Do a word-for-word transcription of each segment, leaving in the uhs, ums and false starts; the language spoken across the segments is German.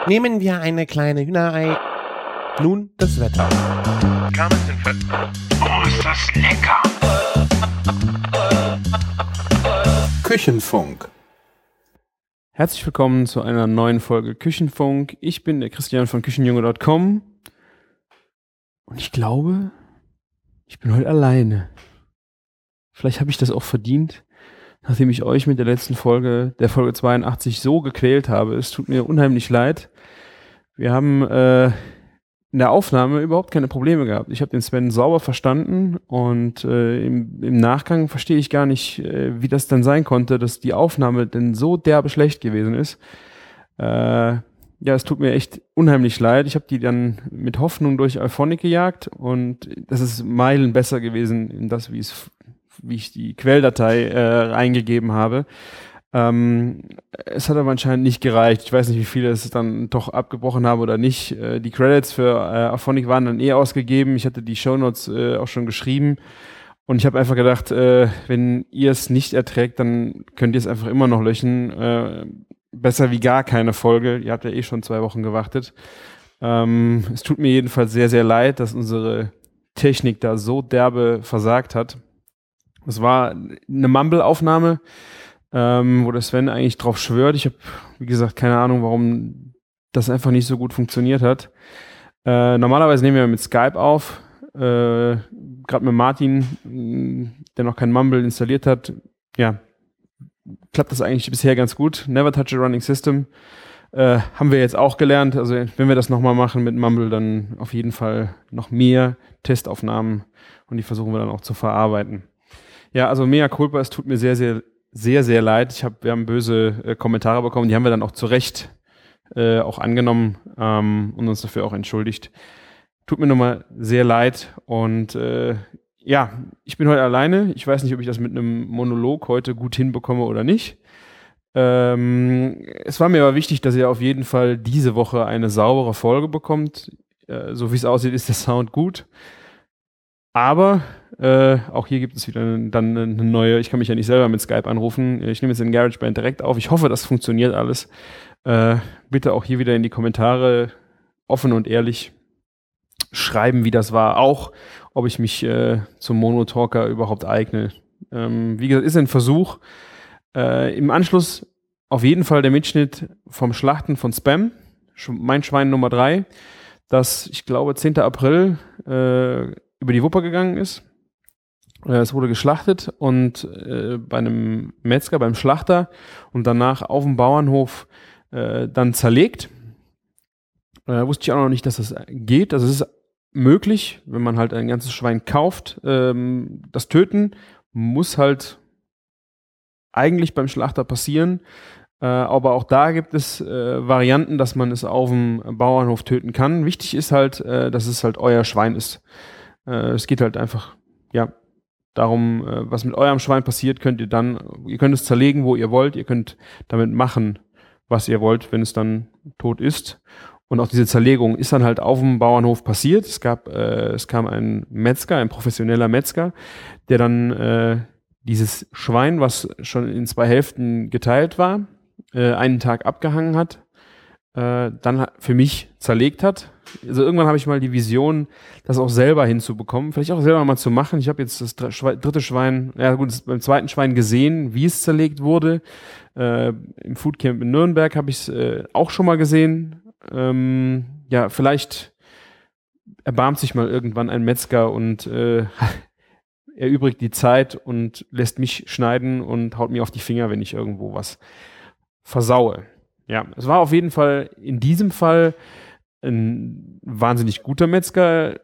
Nehmen wir eine kleine Hühnerei. Nun das Wetter. Oh, ist das lecker! Küchenfunk. Herzlich willkommen zu einer neuen Folge Küchenfunk. Ich bin der Christian von Küchenjunge Punkt com und ich glaube, ich bin heute alleine. Vielleicht habe ich das auch verdient, nachdem ich euch mit der letzten Folge, der Folge zweiundachtzig, so gequält habe. Es tut mir unheimlich leid. Wir haben äh, in der Aufnahme überhaupt keine Probleme gehabt. Ich habe den Sven sauber verstanden und äh, im, im Nachgang verstehe ich gar nicht, äh, wie das dann sein konnte, dass die Aufnahme denn so derbe schlecht gewesen ist. Äh, ja, es tut mir echt unheimlich leid. Ich habe die dann mit Hoffnung durch Euphonic gejagt und das ist Meilen besser gewesen in das, wie es, wie ich die Quelldatei äh, eingegeben habe. Ähm, es hat aber anscheinend nicht gereicht. Ich weiß nicht, wie viele es dann doch abgebrochen habe oder nicht. Äh, die Credits für äh, Auphonic waren dann eh ausgegeben. Ich hatte die Shownotes äh, auch schon geschrieben. Und ich habe einfach gedacht, äh, wenn ihr es nicht erträgt, dann könnt ihr es einfach immer noch löschen. Äh, besser wie gar keine Folge. Ihr habt ja eh schon zwei Wochen gewartet. Ähm, es tut mir jedenfalls sehr, sehr leid, dass unsere Technik da so derbe versagt hat. Es war eine Mumble-Aufnahme, Ähm, wo der Sven eigentlich drauf schwört. Ich habe, wie gesagt, keine Ahnung, warum das einfach nicht so gut funktioniert hat. Äh, normalerweise nehmen wir mit Skype auf, äh, gerade mit Martin, der noch kein Mumble installiert hat. Ja, klappt das eigentlich bisher ganz gut. Never touch a running system. Äh, haben wir jetzt auch gelernt. Also wenn wir das nochmal machen mit Mumble, dann auf jeden Fall noch mehr Testaufnahmen und die versuchen wir dann auch zu verarbeiten. Ja, also mea culpa, es tut mir sehr, sehr sehr, sehr leid. Ich hab, wir haben böse äh, Kommentare bekommen, die haben wir dann auch zu Recht äh, auch angenommen ähm, und uns dafür auch entschuldigt. Tut mir nochmal sehr leid und äh, ja, ich bin heute alleine. Ich weiß nicht, ob ich das mit einem Monolog heute gut hinbekomme oder nicht. Ähm, es war mir aber wichtig, dass ihr auf jeden Fall diese Woche eine saubere Folge bekommt. Äh, so wie es aussieht, ist der Sound gut. Aber äh, auch hier gibt es wieder dann eine neue, ich kann mich ja nicht selber mit Skype anrufen, ich nehme jetzt den GarageBand direkt auf, ich hoffe, das funktioniert alles. Äh, bitte auch hier wieder in die Kommentare offen und ehrlich schreiben, wie das war, auch ob ich mich äh, zum Monotalker überhaupt eigne. Ähm, wie gesagt, ist ein Versuch. Äh, im Anschluss auf jeden Fall der Mitschnitt vom Schlachten von Spam, mein Schwein Nummer drei, das, ich glaube, zehnten April äh, über die Wupper gegangen ist. Es wurde geschlachtet und äh, bei einem Metzger, beim Schlachter und danach auf dem Bauernhof äh, dann zerlegt. Äh, wusste ich auch noch nicht, dass das geht. Also es ist möglich, wenn man halt ein ganzes Schwein kauft. Ähm, das Töten muss halt eigentlich beim Schlachter passieren. Äh, aber auch da gibt es äh, Varianten, dass man es auf dem Bauernhof töten kann. Wichtig ist halt, äh, dass es halt euer Schwein ist. Äh, es geht halt einfach, ja, darum, äh, was mit eurem Schwein passiert, könnt ihr dann, ihr könnt es zerlegen, wo ihr wollt, ihr könnt damit machen, was ihr wollt, wenn es dann tot ist. Und auch diese Zerlegung ist dann halt auf dem Bauernhof passiert. Es gab, äh, es kam ein Metzger, ein professioneller Metzger, der dann äh, dieses Schwein, was schon in zwei Hälften geteilt war, äh, einen Tag abgehangen hat, äh, dann für mich zerlegt hat. Also irgendwann habe ich mal die Vision, das auch selber hinzubekommen, vielleicht auch selber mal zu machen. Ich habe jetzt das dritte Schwein, ja gut, beim zweiten Schwein gesehen, wie es zerlegt wurde. Äh, im Foodcamp in Nürnberg habe ich es äh, auch schon mal gesehen. Ähm, ja, vielleicht erbarmt sich mal irgendwann ein Metzger und äh, erübrigt die Zeit und lässt mich schneiden und haut mir auf die Finger, wenn ich irgendwo was versaue. Ja, es war auf jeden Fall in diesem Fall ein wahnsinnig guter Metzger,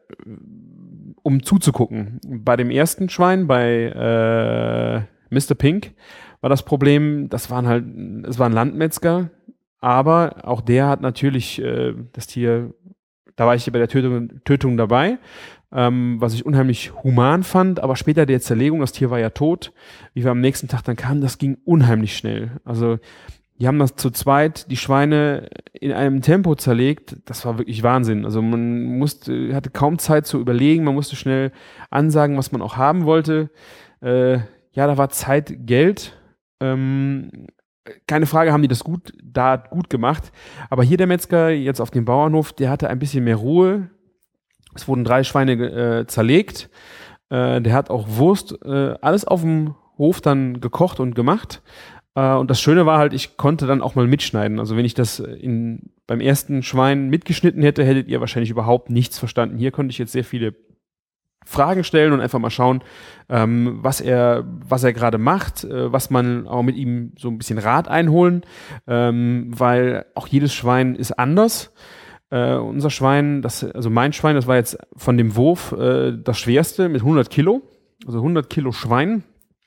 um zuzugucken. Bei dem ersten Schwein, bei äh, Mister Pink, war das Problem, das waren halt, es war ein Landmetzger, aber auch der hat natürlich äh, das Tier, da war ich bei der Tötung, Tötung dabei, ähm, was ich unheimlich human fand, aber später der Zerlegung, das Tier war ja tot, wie wir am nächsten Tag dann kamen, das ging unheimlich schnell. Also die haben das zu zweit, die Schweine in einem Tempo zerlegt, das war wirklich Wahnsinn. Also man musste, hatte kaum Zeit zu überlegen, man musste schnell ansagen, was man auch haben wollte. Äh, ja, da war Zeit Geld. Ähm, keine Frage, haben die das gut, da gut gemacht. Aber hier der Metzger jetzt auf dem Bauernhof, der hatte ein bisschen mehr Ruhe. Es wurden drei Schweine äh, zerlegt. Äh, der hat auch Wurst, äh, alles auf dem Hof dann gekocht und gemacht. Äh, und das Schöne war halt, ich konnte dann auch mal mitschneiden. Also wenn ich das in, beim ersten Schwein mitgeschnitten hätte, hättet ihr wahrscheinlich überhaupt nichts verstanden. Hier konnte ich jetzt sehr viele Fragen stellen und einfach mal schauen, ähm, was er, was er gerade macht, äh, was man auch mit ihm so ein bisschen Rat einholen, ähm, weil auch jedes Schwein ist anders. Äh, unser Schwein, das, also mein Schwein, das war jetzt von dem Wurf äh, das schwerste mit hundert Kilo, also hundert Kilo Schwein,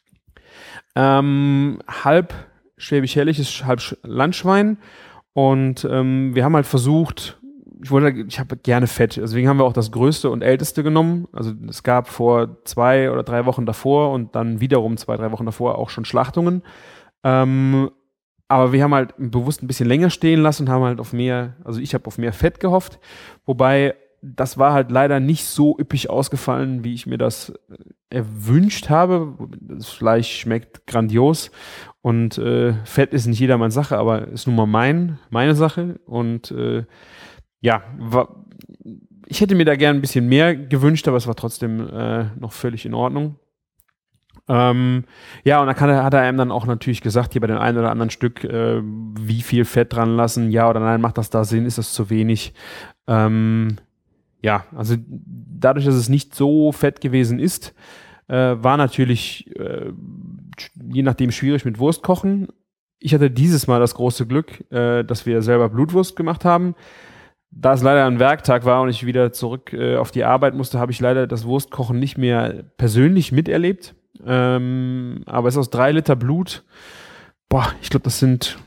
ähm, halb schwäbisch-hälliges, halb Landschwein und ähm, wir haben halt versucht, ich wollte, ich habe gerne Fett, deswegen haben wir auch das größte und älteste genommen. Also es gab vor zwei oder drei Wochen davor und dann wiederum zwei, drei Wochen davor auch schon Schlachtungen. Ähm, aber wir haben halt bewusst ein bisschen länger stehen lassen und haben halt auf mehr, also ich habe auf mehr Fett gehofft. Wobei das war halt leider nicht so üppig ausgefallen, wie ich mir das erwünscht habe. Das Fleisch schmeckt grandios und äh, Fett ist nicht jedermanns Sache, aber ist nun mal mein, meine Sache und äh, ja, war, ich hätte mir da gerne ein bisschen mehr gewünscht, aber es war trotzdem äh, noch völlig in Ordnung. Ähm, ja, und dann kann er, hat er einem dann auch natürlich gesagt, hier bei dem einen oder anderen Stück, äh, wie viel Fett dran lassen, ja oder nein, macht das da Sinn, ist das zu wenig? Ähm, ja, also dadurch, dass es nicht so fett gewesen ist, äh, war natürlich äh, je nachdem schwierig mit Wurst kochen. Ich hatte dieses Mal das große Glück, äh, dass wir selber Blutwurst gemacht haben. Da es leider ein Werktag war und ich wieder zurück äh, auf die Arbeit musste, habe ich leider das Wurstkochen nicht mehr persönlich miterlebt. Ähm, aber es ist aus drei Liter Blut. Boah, ich glaube, das sind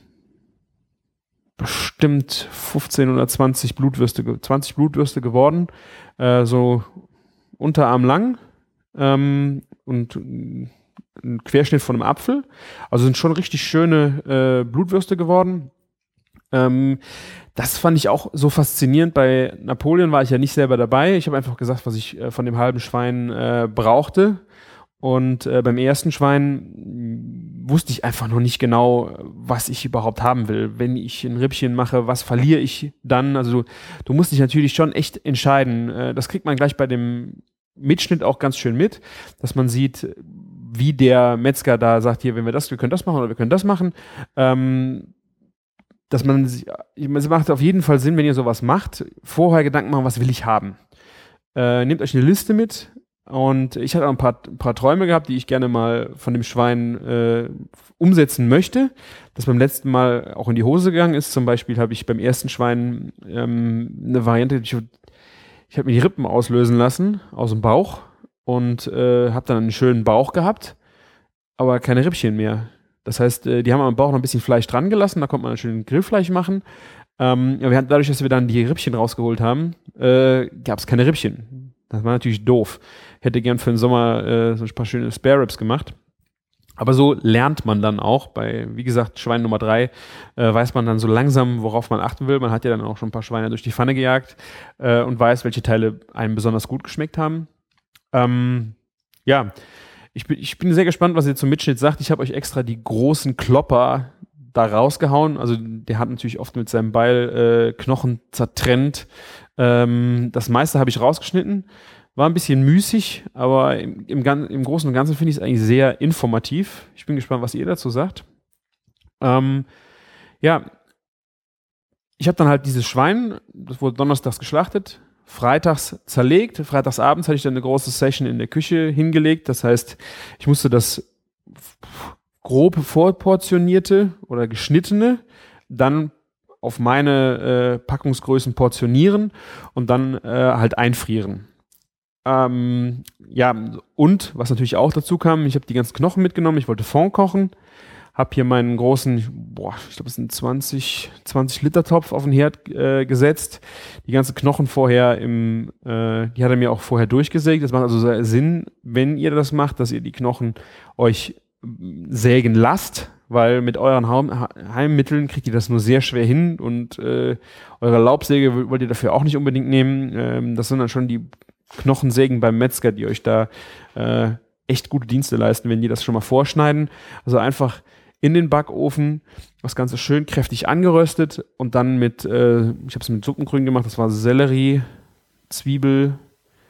bestimmt fünfzehn oder zwanzig Blutwürste, zwanzig Blutwürste geworden. Äh, so Unterarm lang ähm, und ein Querschnitt von einem Apfel. Also sind schon richtig schöne äh, Blutwürste geworden. Ähm, das fand ich auch so faszinierend. Bei Napoleon war ich ja nicht selber dabei. Ich habe einfach gesagt, was ich äh, von dem halben Schwein äh, brauchte. Und äh, beim ersten Schwein wusste ich einfach noch nicht genau, was ich überhaupt haben will. Wenn ich ein Rippchen mache, was verliere ich dann? Also du, du musst dich natürlich schon echt entscheiden. Äh, das kriegt man gleich bei dem Mitschnitt auch ganz schön mit, dass man sieht, wie der Metzger da sagt, hier, wenn wir das, wir können das machen oder wir können das machen. Ähm, dass man sich, es macht auf jeden Fall Sinn, wenn ihr sowas macht, vorher Gedanken machen, was will ich haben. Äh, nehmt euch eine Liste mit und ich hatte auch ein paar, ein paar Träume gehabt, die ich gerne mal von dem Schwein äh, umsetzen möchte, das beim letzten Mal auch in die Hose gegangen ist. Zum Beispiel habe ich beim ersten Schwein ähm, eine Variante, ich, ich habe mir die Rippen auslösen lassen aus dem Bauch und äh, habe dann einen schönen Bauch gehabt, aber keine Rippchen mehr. Das heißt, die haben am Bauch noch ein bisschen Fleisch dran gelassen, da konnte man schön Grillfleisch machen. Ähm, aber wir hatten, dadurch, dass wir dann die Rippchen rausgeholt haben, äh, gab es keine Rippchen. Das war natürlich doof. Hätte gern für den Sommer äh, so ein paar schöne Spare Ribs gemacht. Aber so lernt man dann auch. Bei, wie gesagt, Schwein Nummer drei äh, weiß man dann so langsam, worauf man achten will. Man hat ja dann auch schon ein paar Schweine durch die Pfanne gejagt äh, und weiß, welche Teile einem besonders gut geschmeckt haben. Ähm, ja, Ich bin, ich bin sehr gespannt, was ihr zum Mitschnitt sagt. Ich habe euch extra die großen Klopper da rausgehauen. Also der hat natürlich oft mit seinem Beil äh, Knochen zertrennt. Ähm, das meiste habe ich rausgeschnitten. War ein bisschen müßig, aber im, im, im Großen und Ganzen finde ich es eigentlich sehr informativ. Ich bin gespannt, was ihr dazu sagt. Ähm, ja, ich habe dann halt dieses Schwein, das wurde donnerstags geschlachtet, freitags zerlegt. Freitagsabends hatte ich dann eine große Session in der Küche hingelegt. Das heißt, ich musste das grob vorportionierte oder geschnittene dann auf meine äh, Packungsgrößen portionieren und dann äh, halt einfrieren. Ähm, ja, und was natürlich auch dazu kam, ich habe die ganzen Knochen mitgenommen, ich wollte Fond kochen, habe hier meinen großen, boah, ich glaube, es sind zwanzig, zwanzig Liter Topf auf den Herd äh, gesetzt. Die ganzen Knochen vorher im, äh, die hat er mir auch vorher durchgesägt. Das macht also Sinn, wenn ihr das macht, dass ihr die Knochen euch sägen lasst, weil mit euren Heim- Heimmitteln kriegt ihr das nur sehr schwer hin und äh, eure Laubsäge wollt ihr dafür auch nicht unbedingt nehmen. Ähm, das sind dann schon die Knochensägen beim Metzger, die euch da äh, echt gute Dienste leisten, wenn die das schon mal vorschneiden. Also einfach in den Backofen, das Ganze schön kräftig angeröstet und dann mit, äh, ich habe es mit Suppengrün gemacht, das war Sellerie, Zwiebel,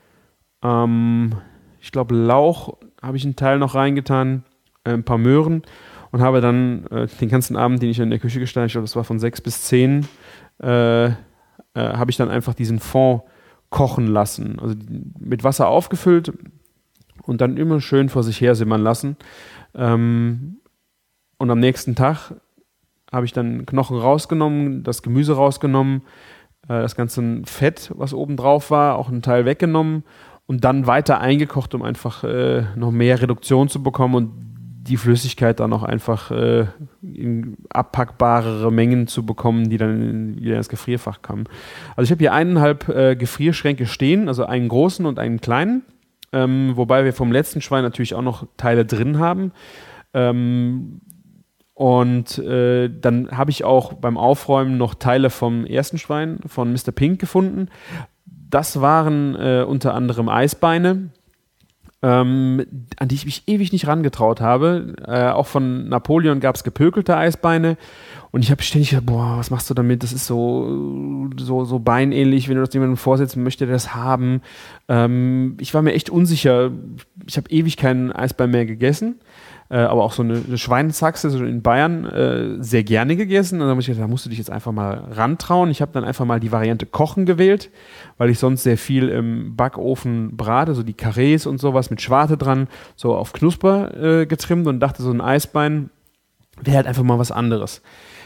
ähm, ich glaube Lauch habe ich einen Teil noch reingetan, äh, ein paar Möhren und habe dann äh, den ganzen Abend, den ich in der Küche gestanden habe, ich glaube, das war von sechs bis zehn, äh, äh, habe ich dann einfach diesen Fond kochen lassen. Also mit Wasser aufgefüllt und dann immer schön vor sich her simmern lassen. Ähm, und am nächsten Tag habe ich dann Knochen rausgenommen, das Gemüse rausgenommen, äh, das ganze Fett, was oben drauf war, auch einen Teil weggenommen und dann weiter eingekocht, um einfach äh, noch mehr Reduktion zu bekommen und die Flüssigkeit dann auch einfach äh, in abpackbarere Mengen zu bekommen, die dann wieder ins Gefrierfach kamen. Also ich habe hier eineinhalb äh, Gefrierschränke stehen, also einen großen und einen kleinen, ähm, wobei wir vom letzten Schwein natürlich auch noch Teile drin haben. Ähm, und äh, dann habe ich auch beim Aufräumen noch Teile vom ersten Schwein, von Mister Pink gefunden. Das waren äh, unter anderem Eisbeine, Ähm, an die ich mich ewig nicht rangetraut habe. Äh, auch von Napoleon gab es gepökelte Eisbeine und ich habe ständig gedacht, boah, was machst du damit? Das ist so, so, so beinähnlich, wenn du das jemandem vorsetzt, möchte der das haben. Ähm, ich war mir echt unsicher. Ich habe ewig keinen Eisbein mehr gegessen, äh, aber auch so eine, eine Schweinshaxe so in Bayern äh, sehr gerne gegessen. Und dann habe ich gedacht, da musst du dich jetzt einfach mal rantrauen. Ich habe dann einfach mal die Variante Kochen gewählt, weil ich sonst sehr viel im Backofen brate, so die Karrees und sowas mit Schwarte dran, so auf Knusper äh, getrimmt und dachte, so ein Eisbein wäre halt einfach mal was anderes.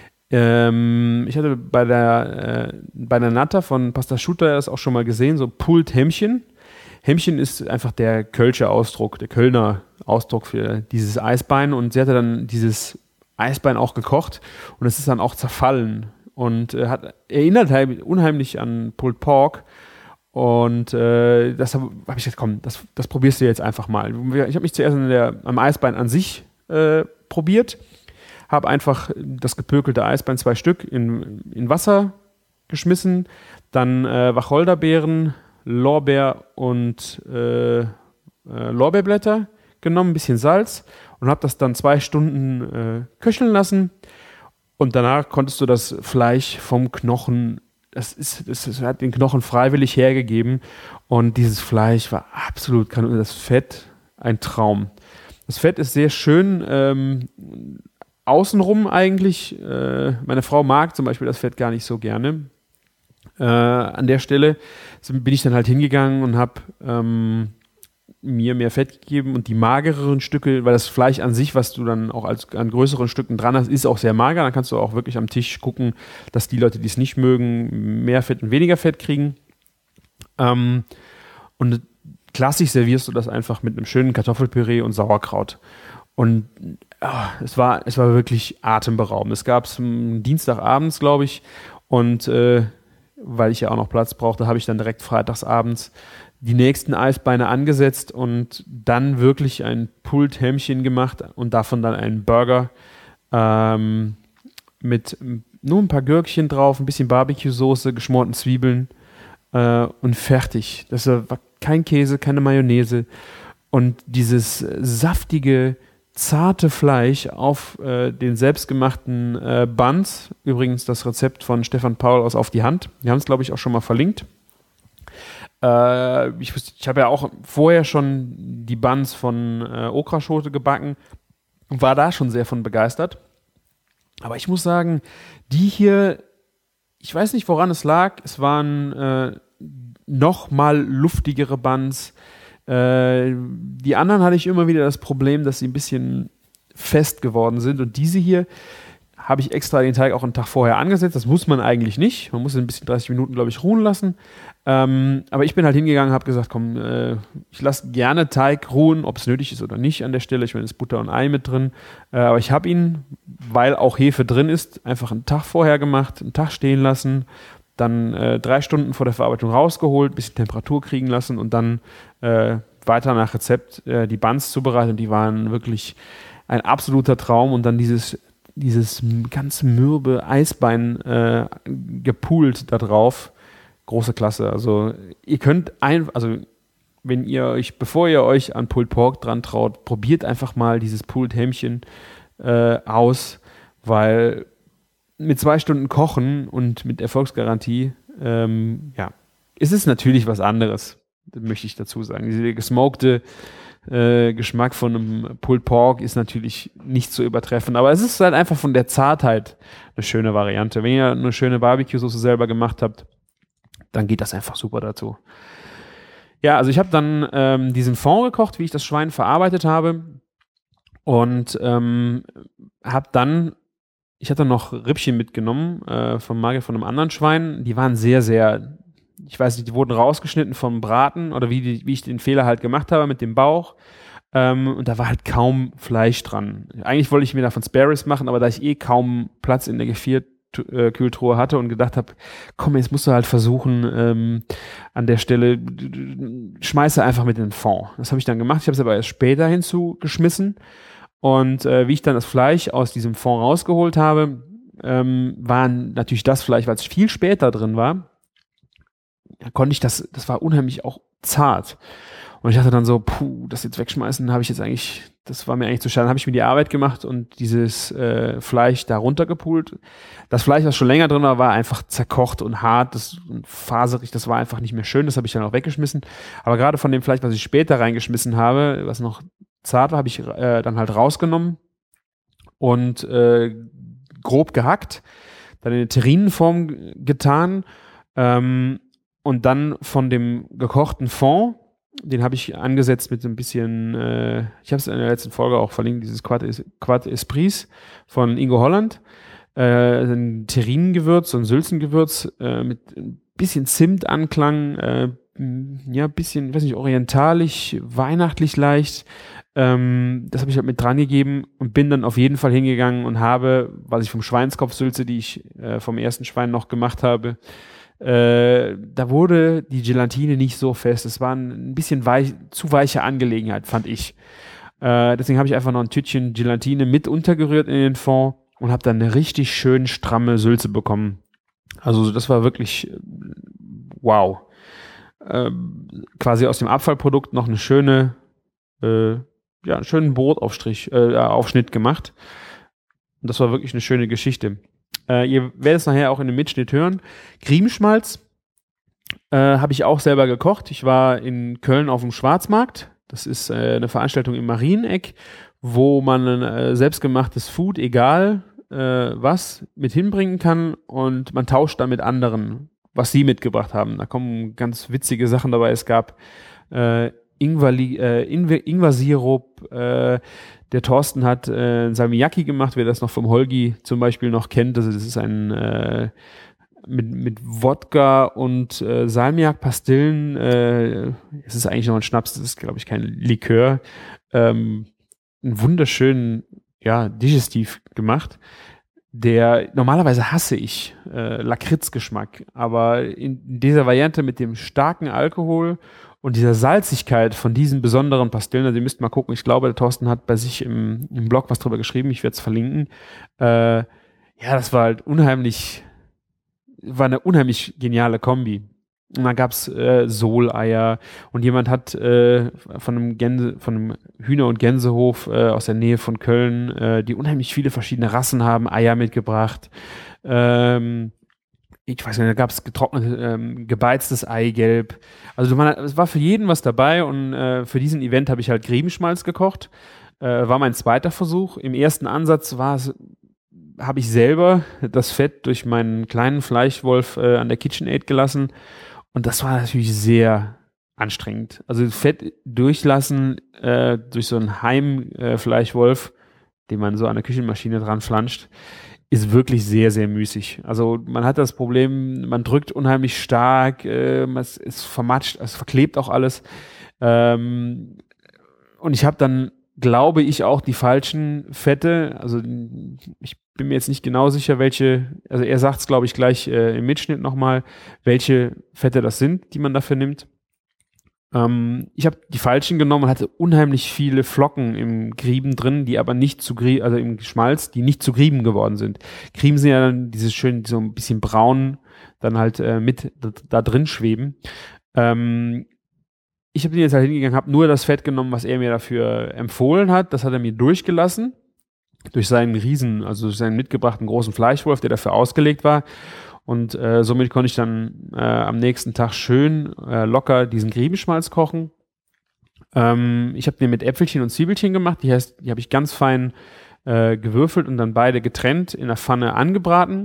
Ähm, ich hatte bei der, äh, bei der Natter von Pasta Schutter das auch schon mal gesehen, so Pulled Hämmchen. Hämmchen ist einfach der Kölsche Ausdruck, der Kölner Ausdruck für dieses Eisbein und sie hatte dann dieses Eisbein auch gekocht und es ist dann auch zerfallen und äh, hat erinnert halt unheimlich an Pulled Pork. Und äh, das habe hab ich gesagt, komm, das, das probierst du jetzt einfach mal. Ich habe mich zuerst an der, am Eisbein an sich äh, probiert, habe einfach das gepökelte Eisbein, zwei Stück, in, in Wasser geschmissen, dann äh, Wacholderbeeren, Lorbeer und äh, äh, Lorbeerblätter genommen, ein bisschen Salz und habe das dann zwei Stunden äh, köcheln lassen und danach konntest du das Fleisch vom Knochen Das, ist, das, das hat den Knochen freiwillig hergegeben und dieses Fleisch war absolut, das Fett, ein Traum. Das Fett ist sehr schön ähm, außenrum eigentlich. Äh, meine Frau mag zum Beispiel das Fett gar nicht so gerne. Äh, an der Stelle bin ich dann halt hingegangen und habe ähm, mir mehr Fett gegeben und die magereren Stücke, weil das Fleisch an sich, was du dann auch als, an größeren Stücken dran hast, ist auch sehr mager. Dann kannst du auch wirklich am Tisch gucken, dass die Leute, die es nicht mögen, mehr Fett und weniger Fett kriegen. Ähm, und klassisch servierst du das einfach mit einem schönen Kartoffelpüree und Sauerkraut. Und oh, es war, es war wirklich atemberaubend. Es gab es Dienstagabends, glaube ich, und äh, weil ich ja auch noch Platz brauchte, habe ich dann direkt freitagsabends die nächsten Eisbeine angesetzt und dann wirklich ein Pulled Hämmchen gemacht und davon dann einen Burger ähm, mit nur ein paar Gürkchen drauf, ein bisschen Barbecue-Soße, geschmorten Zwiebeln äh, und fertig. Das war kein Käse, keine Mayonnaise und dieses saftige, zarte Fleisch auf äh, den selbstgemachten äh, Buns. Übrigens das Rezept von Stefan Paul aus Auf die Hand. Wir haben es, glaube ich, auch schon mal verlinkt. Äh, ich ich habe ja auch vorher schon die Buns von äh, Okraschote gebacken und war da schon sehr von begeistert. Aber ich muss sagen, die hier, ich weiß nicht, woran es lag. Es waren äh, noch mal luftigere Buns. Äh, die anderen hatte ich immer wieder das Problem, dass sie ein bisschen fest geworden sind. Und diese hier habe ich extra den Teig auch einen Tag vorher angesetzt. Das muss man eigentlich nicht. Man muss ihn ein bisschen dreißig Minuten, glaube ich, ruhen lassen. Ähm, aber ich bin halt hingegangen und habe gesagt, komm, äh, ich lasse gerne Teig ruhen, ob es nötig ist oder nicht an der Stelle. Ich meine, es ist Butter und Ei mit drin. Äh, aber ich habe ihn, weil auch Hefe drin ist, einfach einen Tag vorher gemacht, einen Tag stehen lassen, dann äh, drei Stunden vor der Verarbeitung rausgeholt, ein bisschen Temperatur kriegen lassen und dann äh, weiter nach Rezept äh, die Buns zubereitet. Und die waren wirklich ein absoluter Traum. Und dann dieses, dieses ganz mürbe Eisbein äh, gepoolt da drauf. Große Klasse. Also ihr könnt ein, also wenn ihr euch, bevor ihr euch an Pulled Pork dran traut, probiert einfach mal dieses Pulled Hämmchen. äh, aus, weil mit zwei Stunden Kochen und mit Erfolgsgarantie, ähm, ja, ist es natürlich was anderes, möchte ich dazu sagen. Diese gesmokte äh, Geschmack von einem Pulled Pork ist natürlich nicht zu übertreffen, aber es ist halt einfach von der Zartheit eine schöne Variante. Wenn ihr eine schöne Barbecue-Soße selber gemacht habt, dann geht das einfach super dazu. Ja, also ich habe dann ähm, diesen Fond gekocht, wie ich das Schwein verarbeitet habe und ähm, habe dann, ich hatte noch Rippchen mitgenommen äh, vom Magen von einem anderen Schwein, die waren sehr, sehr, ich weiß nicht, die wurden rausgeschnitten vom Braten oder wie, die, wie ich den Fehler halt gemacht habe mit dem Bauch. Ähm, und da war halt kaum Fleisch dran. Eigentlich wollte ich mir davon Spare Ribs machen, aber da ich eh kaum Platz in der Gefrierkühltruhe hatte und gedacht habe, komm, jetzt musst du halt versuchen, ähm, an der Stelle, schmeiße einfach mit in den Fond. Das habe ich dann gemacht. Ich habe es aber erst später hinzugeschmissen. Und äh, wie ich dann das Fleisch aus diesem Fond rausgeholt habe, ähm, waren natürlich das Fleisch, weil es viel später drin war, da konnte ich das, das war unheimlich auch zart. Und ich dachte dann so, puh, das jetzt wegschmeißen, habe ich jetzt eigentlich, das war mir eigentlich zu schade. Dann habe ich mir die Arbeit gemacht und dieses äh, Fleisch da runtergepult. Das Fleisch, was schon länger drin war, war einfach zerkocht und hart das, und faserig. Das war einfach nicht mehr schön. Das habe ich dann auch weggeschmissen. Aber gerade von dem Fleisch, was ich später reingeschmissen habe, was noch zart war, habe ich äh, dann halt rausgenommen und äh, grob gehackt, dann in eine Terrininenform getan, ähm, und dann von dem gekochten Fond, den habe ich angesetzt mit so ein bisschen, äh, ich habe es in der letzten Folge auch verlinkt, dieses Quad, Quad Esprits von Ingo Holland, äh, ein Terrinengewürz, so ein Sülzengewürz äh, mit ein bisschen Zimtanklang, äh, ja, ein bisschen, ich weiß nicht, orientalisch, weihnachtlich leicht. Ähm, das habe ich halt mit dran gegeben und bin dann auf jeden Fall hingegangen und habe, was ich vom Schweinskopfsülze, die ich äh, vom ersten Schwein noch gemacht habe, Äh, da wurde die Gelatine nicht so fest. Es war ein bisschen weich, zu weiche Angelegenheit, fand ich. Äh, deswegen habe ich einfach noch ein Tütchen Gelatine mit untergerührt in den Fond und habe dann eine richtig schön stramme Sülze bekommen. Also das war wirklich äh, wow. Äh, quasi aus dem Abfallprodukt noch eine schöne, äh, ja, einen schönen Brotaufstrich, äh, Aufschnitt gemacht. Und das war wirklich eine schöne Geschichte. Äh, ihr werdet es nachher auch in dem Mitschnitt hören. Griebenschmalz äh, habe ich auch selber gekocht. Ich war in Köln auf dem Schwarzmarkt. Das ist äh, eine Veranstaltung im Marieneck, wo man äh, selbstgemachtes Food, egal äh, was, mit hinbringen kann und man tauscht dann mit anderen, was sie mitgebracht haben. Da kommen ganz witzige Sachen dabei. Es gab äh, Ingwer, äh, Ingwer-Sirup, äh, der Thorsten hat äh, ein Salmiakki gemacht, wer das noch vom Holgi zum Beispiel noch kennt. Also das ist ein äh, mit, mit Wodka und äh, Salmiak-Pastillen. Äh, es ist eigentlich noch ein Schnaps, das ist, glaube ich, kein Likör. Ähm, einen wunderschönen, ja, Digestiv gemacht. Der, normalerweise hasse ich äh, Lakritzgeschmack, aber in dieser Variante mit dem starken Alkohol und dieser Salzigkeit von diesen besonderen Pastillen, also ihr müsst mal gucken, ich glaube, der Thorsten hat bei sich im, im Blog was drüber geschrieben, ich werde es verlinken. Äh, ja, das war halt unheimlich, war eine unheimlich geniale Kombi. Und dann gab's äh, Soleier und jemand hat äh, von einem Gänse, von einem Hühner- und Gänsehof äh, aus der Nähe von Köln, äh, die unheimlich viele verschiedene Rassen haben, Eier mitgebracht. Ähm, ich weiß nicht, da gab es getrocknetes, ähm, gebeiztes Eigelb. Also man, es war für jeden was dabei und äh, für diesen Event habe ich halt Griebenschmalz gekocht. Äh, war mein zweiter Versuch. Im ersten Ansatz war es, habe ich selber das Fett durch meinen kleinen Fleischwolf äh, an der KitchenAid gelassen und das war natürlich sehr anstrengend. Also Fett durchlassen äh, durch so einen Heimfleischwolf, äh, den man so an der Küchenmaschine dran flanscht, ist wirklich sehr, sehr müßig. Also man hat das Problem, man drückt unheimlich stark, äh, es ist vermatscht, es verklebt auch alles. Ähm, und ich habe dann, glaube ich, auch die falschen Fette, also ich bin mir jetzt nicht genau sicher, welche, also er sagt es, glaube ich, gleich äh, im Mitschnitt nochmal, welche Fette das sind, die man dafür nimmt. Ähm, ich habe die falschen genommen und hatte unheimlich viele Flocken im Grieben drin, die aber nicht zu Grieben, also im Schmalz, die nicht zu Grieben geworden sind. Grieben sind ja dann dieses schön, so ein bisschen braun, dann halt äh, mit da, da drin schweben. Ähm, ich habe den jetzt halt hingegangen, habe nur das Fett genommen, was er mir dafür empfohlen hat. Das hat er mir durchgelassen. durch seinen Riesen, also durch seinen mitgebrachten großen Fleischwolf, der dafür ausgelegt war. Und äh, somit konnte ich dann äh, am nächsten Tag schön äh, locker diesen Griebenschmalz kochen. Ähm, ich habe den mit Äpfelchen und Zwiebelchen gemacht. Die heißt, die habe ich ganz fein äh, gewürfelt und dann beide getrennt in der Pfanne angebraten.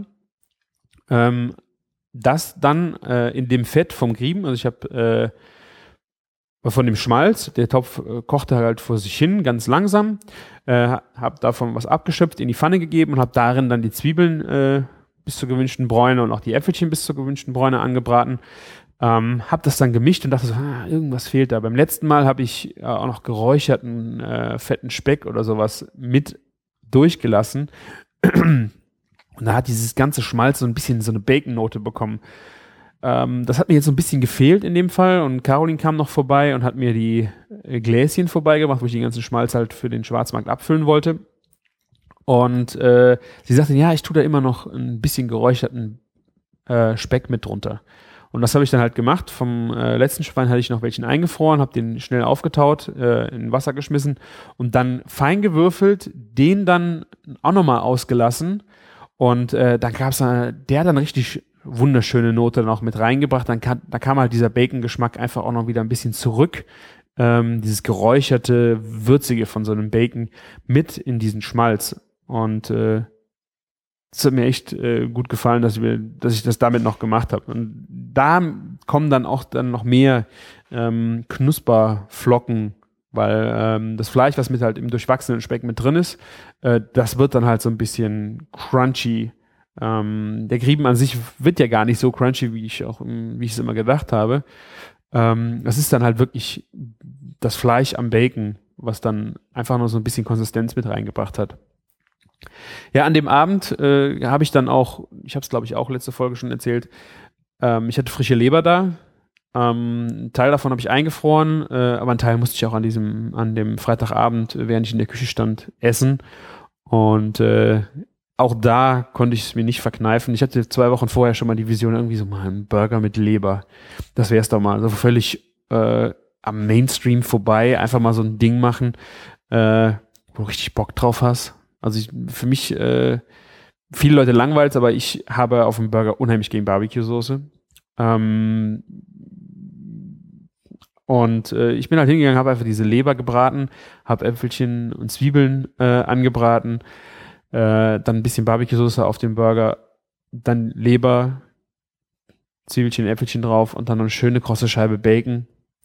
Ähm, das dann äh, in dem Fett vom Grieben, also ich habe äh, von dem Schmalz, der Topf äh, kochte halt vor sich hin, ganz langsam, äh, habe davon was abgeschöpft, in die Pfanne gegeben und habe darin dann die Zwiebeln äh, bis zur gewünschten Bräune und auch die Äpfelchen bis zur gewünschten Bräune angebraten. Ähm, habe das dann gemischt und dachte so, ah, irgendwas fehlt da. Beim letzten Mal habe ich äh, auch noch geräucherten, äh, fetten Speck oder sowas mit durchgelassen. Und da hat dieses ganze Schmalz so ein bisschen so eine Bacon-Note bekommen. Ähm, das hat mir jetzt so ein bisschen gefehlt in dem Fall. Und Caroline kam noch vorbei und hat mir die äh, Gläschen vorbeigebracht, wo ich den ganzen Schmalz halt für den Schwarzmarkt abfüllen wollte. Und äh, sie sagte, ja, ich tue da immer noch ein bisschen geräucherten äh, Speck mit drunter. Und das habe ich dann halt gemacht. Vom äh, letzten Schwein hatte ich noch welchen eingefroren, habe den schnell aufgetaut, äh, in Wasser geschmissen und dann fein gewürfelt, den dann auch nochmal ausgelassen. Und äh, dann gab es, äh, der hat dann richtig wunderschöne Note noch mit reingebracht. Dann kam, da kam halt dieser Bacon-Geschmack einfach auch noch wieder ein bisschen zurück. Ähm, dieses geräucherte, würzige von so einem Bacon mit in diesen Schmalz. Und äh, es hat mir echt äh, gut gefallen, dass, wir, dass ich das damit noch gemacht habe. Und da kommen dann auch dann noch mehr ähm, Knusperflocken, weil ähm, das Fleisch, was mit halt im durchwachsenen Speck mit drin ist, äh, das wird dann halt so ein bisschen crunchy. Ähm, der Grieben an sich wird ja gar nicht so crunchy, wie ich auch, wie ich es immer gedacht habe. Ähm, das ist dann halt wirklich das Fleisch am Bacon, was dann einfach noch so ein bisschen Konsistenz mit reingebracht hat. Ja, an dem Abend äh, habe ich dann auch, ich habe es glaube ich auch letzte Folge schon erzählt, ähm, ich hatte frische Leber da. Ähm, einen Teil davon habe ich eingefroren, äh, aber einen Teil musste ich auch an diesem, an dem Freitagabend, während ich in der Küche stand, essen. Und äh, auch da konnte ich es mir nicht verkneifen. Ich hatte zwei Wochen vorher schon mal die Vision, irgendwie so mal einen Burger mit Leber. Das wäre es doch mal. So völlig äh, am Mainstream vorbei, einfach mal so ein Ding machen, äh, wo du richtig Bock drauf hast. Also ich, für mich, äh, viele Leute langweilt, aber ich habe auf dem Burger unheimlich gegen Barbecue-Soße. Ähm, und äh, ich bin halt hingegangen, habe einfach diese Leber gebraten, habe Äpfelchen und Zwiebeln äh, angebraten, äh, dann ein bisschen Barbecue-Soße auf dem Burger, dann Leber, Zwiebelchen, Äpfelchen drauf und dann noch eine schöne krosse Scheibe Bacon.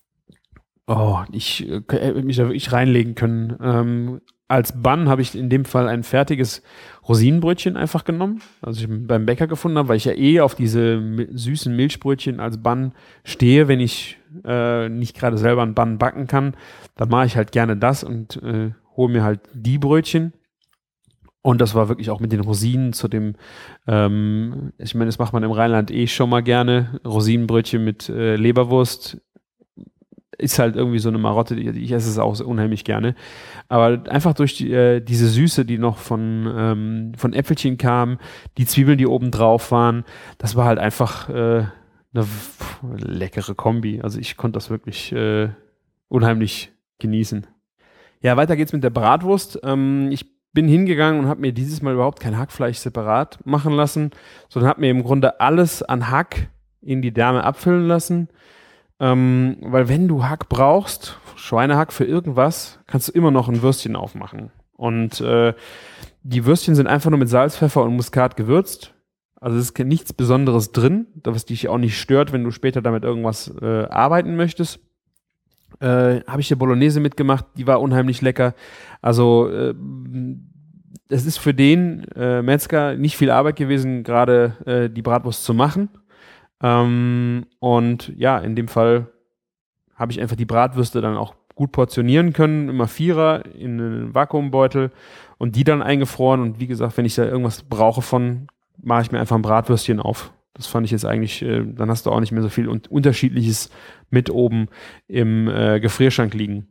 Oh, ich äh, hätte mich da wirklich reinlegen können. Ähm, als Bun habe ich in dem Fall ein fertiges Rosinenbrötchen einfach genommen, also ich beim Bäcker gefunden habe, weil ich ja eh auf diese mi- süßen Milchbrötchen als Bun stehe, wenn ich äh, nicht gerade selber einen Bun backen kann, dann mache ich halt gerne das und äh, hole mir halt die Brötchen. Und das war wirklich auch mit den Rosinen zu dem, ähm, ich meine, das macht man im Rheinland eh schon mal gerne, Rosinenbrötchen mit äh, Leberwurst. Ist halt irgendwie so eine Marotte, die, ich esse es auch so unheimlich gerne. Aber einfach durch die, äh, diese Süße, die noch von, ähm, von Äpfelchen kam, die Zwiebeln, die oben drauf waren, das war halt einfach äh, eine pff, leckere Kombi. Also ich konnte das wirklich äh, unheimlich genießen. Ja, weiter geht's mit der Bratwurst. Ähm, ich bin hingegangen und habe mir dieses Mal überhaupt kein Hackfleisch separat machen lassen, sondern habe mir im Grunde alles an Hack in die Därme abfüllen lassen. Ähm, weil wenn du Hack brauchst, Schweinehack für irgendwas, kannst du immer noch ein Würstchen aufmachen. Und äh, die Würstchen sind einfach nur mit Salz, Pfeffer und Muskat gewürzt. Also es ist nichts Besonderes drin, was dich auch nicht stört, wenn du später damit irgendwas äh, arbeiten möchtest. Äh, habe ich der Bolognese mitgemacht, die war unheimlich lecker. Also äh, es ist für den äh, Metzger nicht viel Arbeit gewesen, gerade äh, die Bratwurst zu machen. Ähm, und ja, in dem Fall habe ich einfach die Bratwürste dann auch gut portionieren können, immer Vierer in einen Vakuumbeutel und die dann eingefroren. Und wie gesagt, wenn ich da irgendwas brauche von, mache ich mir einfach ein Bratwürstchen auf. Das fand ich jetzt eigentlich, äh, dann hast du auch nicht mehr so viel und Unterschiedliches mit oben im äh, Gefrierschrank liegen.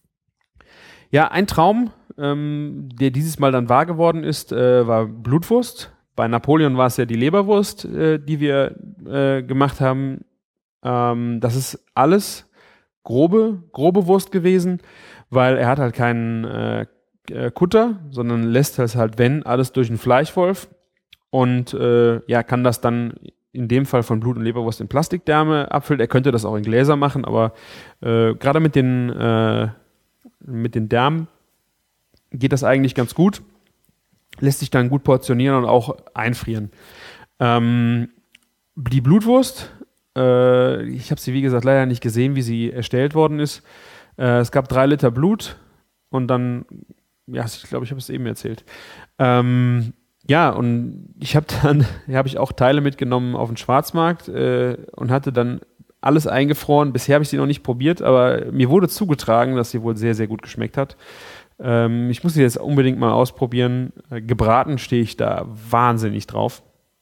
Ja, ein Traum, ähm, der dieses Mal dann wahr geworden ist, äh, war Blutwurst. Bei Napoleon war es ja die Leberwurst, äh, die wir äh, gemacht haben. Ähm, das ist alles grobe, grobe Wurst gewesen, weil er hat halt keinen, äh, äh, Kutter, sondern lässt es halt, wenn, alles durch einen Fleischwolf und äh, ja, kann das dann in dem Fall von Blut- und Leberwurst in Plastikdärme abfüllen. Er könnte das auch in Gläser machen, aber äh, gerade mit den, äh, mit den Därmen geht das eigentlich ganz gut. Lässt sich dann gut portionieren und auch einfrieren. Ähm, die Blutwurst, äh, ich habe sie wie gesagt leider nicht gesehen, wie sie erstellt worden ist. Äh, es gab drei Liter Blut und dann, ja, ich glaube, ich habe es eben erzählt. Ähm, Ja, und ich habe dann, habe ich auch Teile mitgenommen auf den Schwarzmarkt äh, und hatte dann alles eingefroren. Bisher habe ich sie noch nicht probiert, aber mir wurde zugetragen, dass sie wohl sehr, sehr gut geschmeckt hat. Ähm, ich muss sie jetzt unbedingt mal ausprobieren. Äh, gebraten stehe ich da wahnsinnig drauf.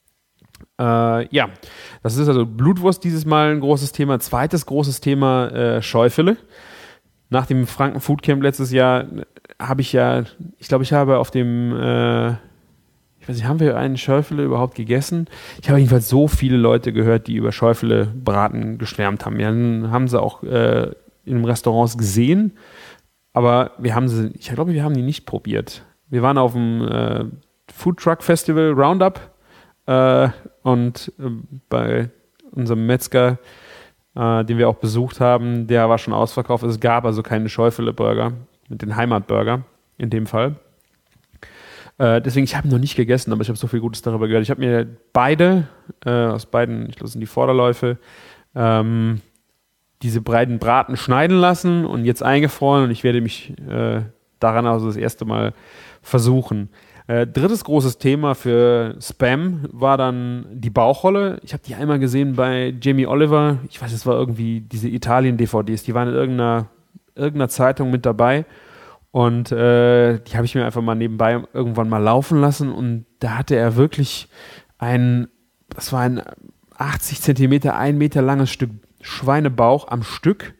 Äh, ja, das ist also Blutwurst dieses Mal ein großes Thema. Zweites großes Thema, äh, Scheufele. Nach dem Franken Food Camp letztes Jahr habe ich ja, ich glaube, ich habe auf dem äh, Ich weiß nicht, haben wir einen Schäufele überhaupt gegessen? Ich habe jedenfalls so viele Leute gehört, die über Schäufele-Braten geschwärmt haben. Wir haben sie auch äh, in Restaurants gesehen, aber wir haben sie, ich glaube, wir haben die nicht probiert. Wir waren auf dem äh, Food Truck Festival Roundup äh, und äh, bei unserem Metzger, äh, den wir auch besucht haben, der war schon ausverkauft. Es gab also keine Schäufele-Burger, mit den Heimatburger in dem Fall. Äh, deswegen, ich habe ihn noch nicht gegessen, aber ich habe so viel Gutes darüber gehört. Ich habe mir beide, äh, aus beiden, ich glaube, das sind die Vorderläufe, ähm, diese breiten Braten schneiden lassen und jetzt eingefroren und ich werde mich äh, daran also das erste Mal versuchen. Äh, drittes großes Thema für Spam war dann die Bauchrolle. Ich habe die einmal gesehen bei Jamie Oliver. Ich weiß, es war irgendwie diese Italien-D V Ds. Die waren in irgendeiner, irgendeiner Zeitung mit dabei. Und äh, die habe ich mir einfach mal nebenbei irgendwann mal laufen lassen und da hatte er wirklich ein, das war ein achtzig Zentimeter, ein Meter langes Stück Schweinebauch am Stück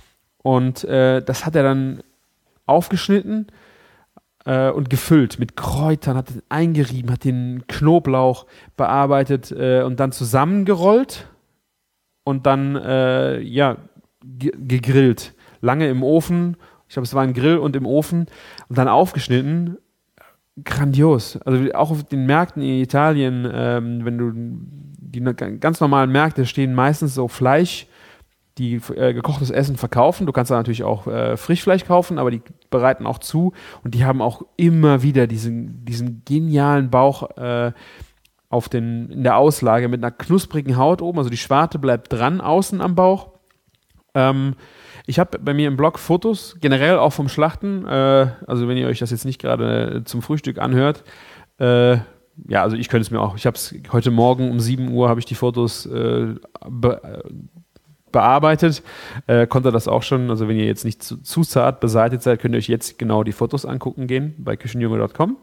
und äh, das hat er dann aufgeschnitten äh, und gefüllt mit Kräutern, hat den eingerieben, hat den Knoblauch bearbeitet äh, und dann zusammengerollt und dann äh, ja ge- gegrillt, lange im Ofen. Ich glaube, es war ein Grill und im Ofen und dann aufgeschnitten. Grandios. Also auch auf den Märkten in Italien, ähm, wenn du die ganz normalen Märkte stehen meistens so Fleisch, die äh, gekochtes Essen verkaufen. Du kannst da natürlich auch äh, Frischfleisch kaufen, aber die bereiten auch zu und die haben auch immer wieder diesen, diesen genialen Bauch äh, auf den, in der Auslage mit einer knusprigen Haut oben. Also die Schwarte bleibt dran außen am Bauch. Ähm, Ich habe bei mir im Blog Fotos, generell auch vom Schlachten, äh, also wenn ihr euch das jetzt nicht gerade zum Frühstück anhört, äh, ja, also ich könnte es mir auch, ich habe es heute Morgen um sieben Uhr habe ich die Fotos äh, be, bearbeitet, äh, konnte das auch schon, also wenn ihr jetzt nicht zu, zu zart beseitigt seid, könnt ihr euch jetzt genau die Fotos angucken gehen bei küchenjunge Punkt com.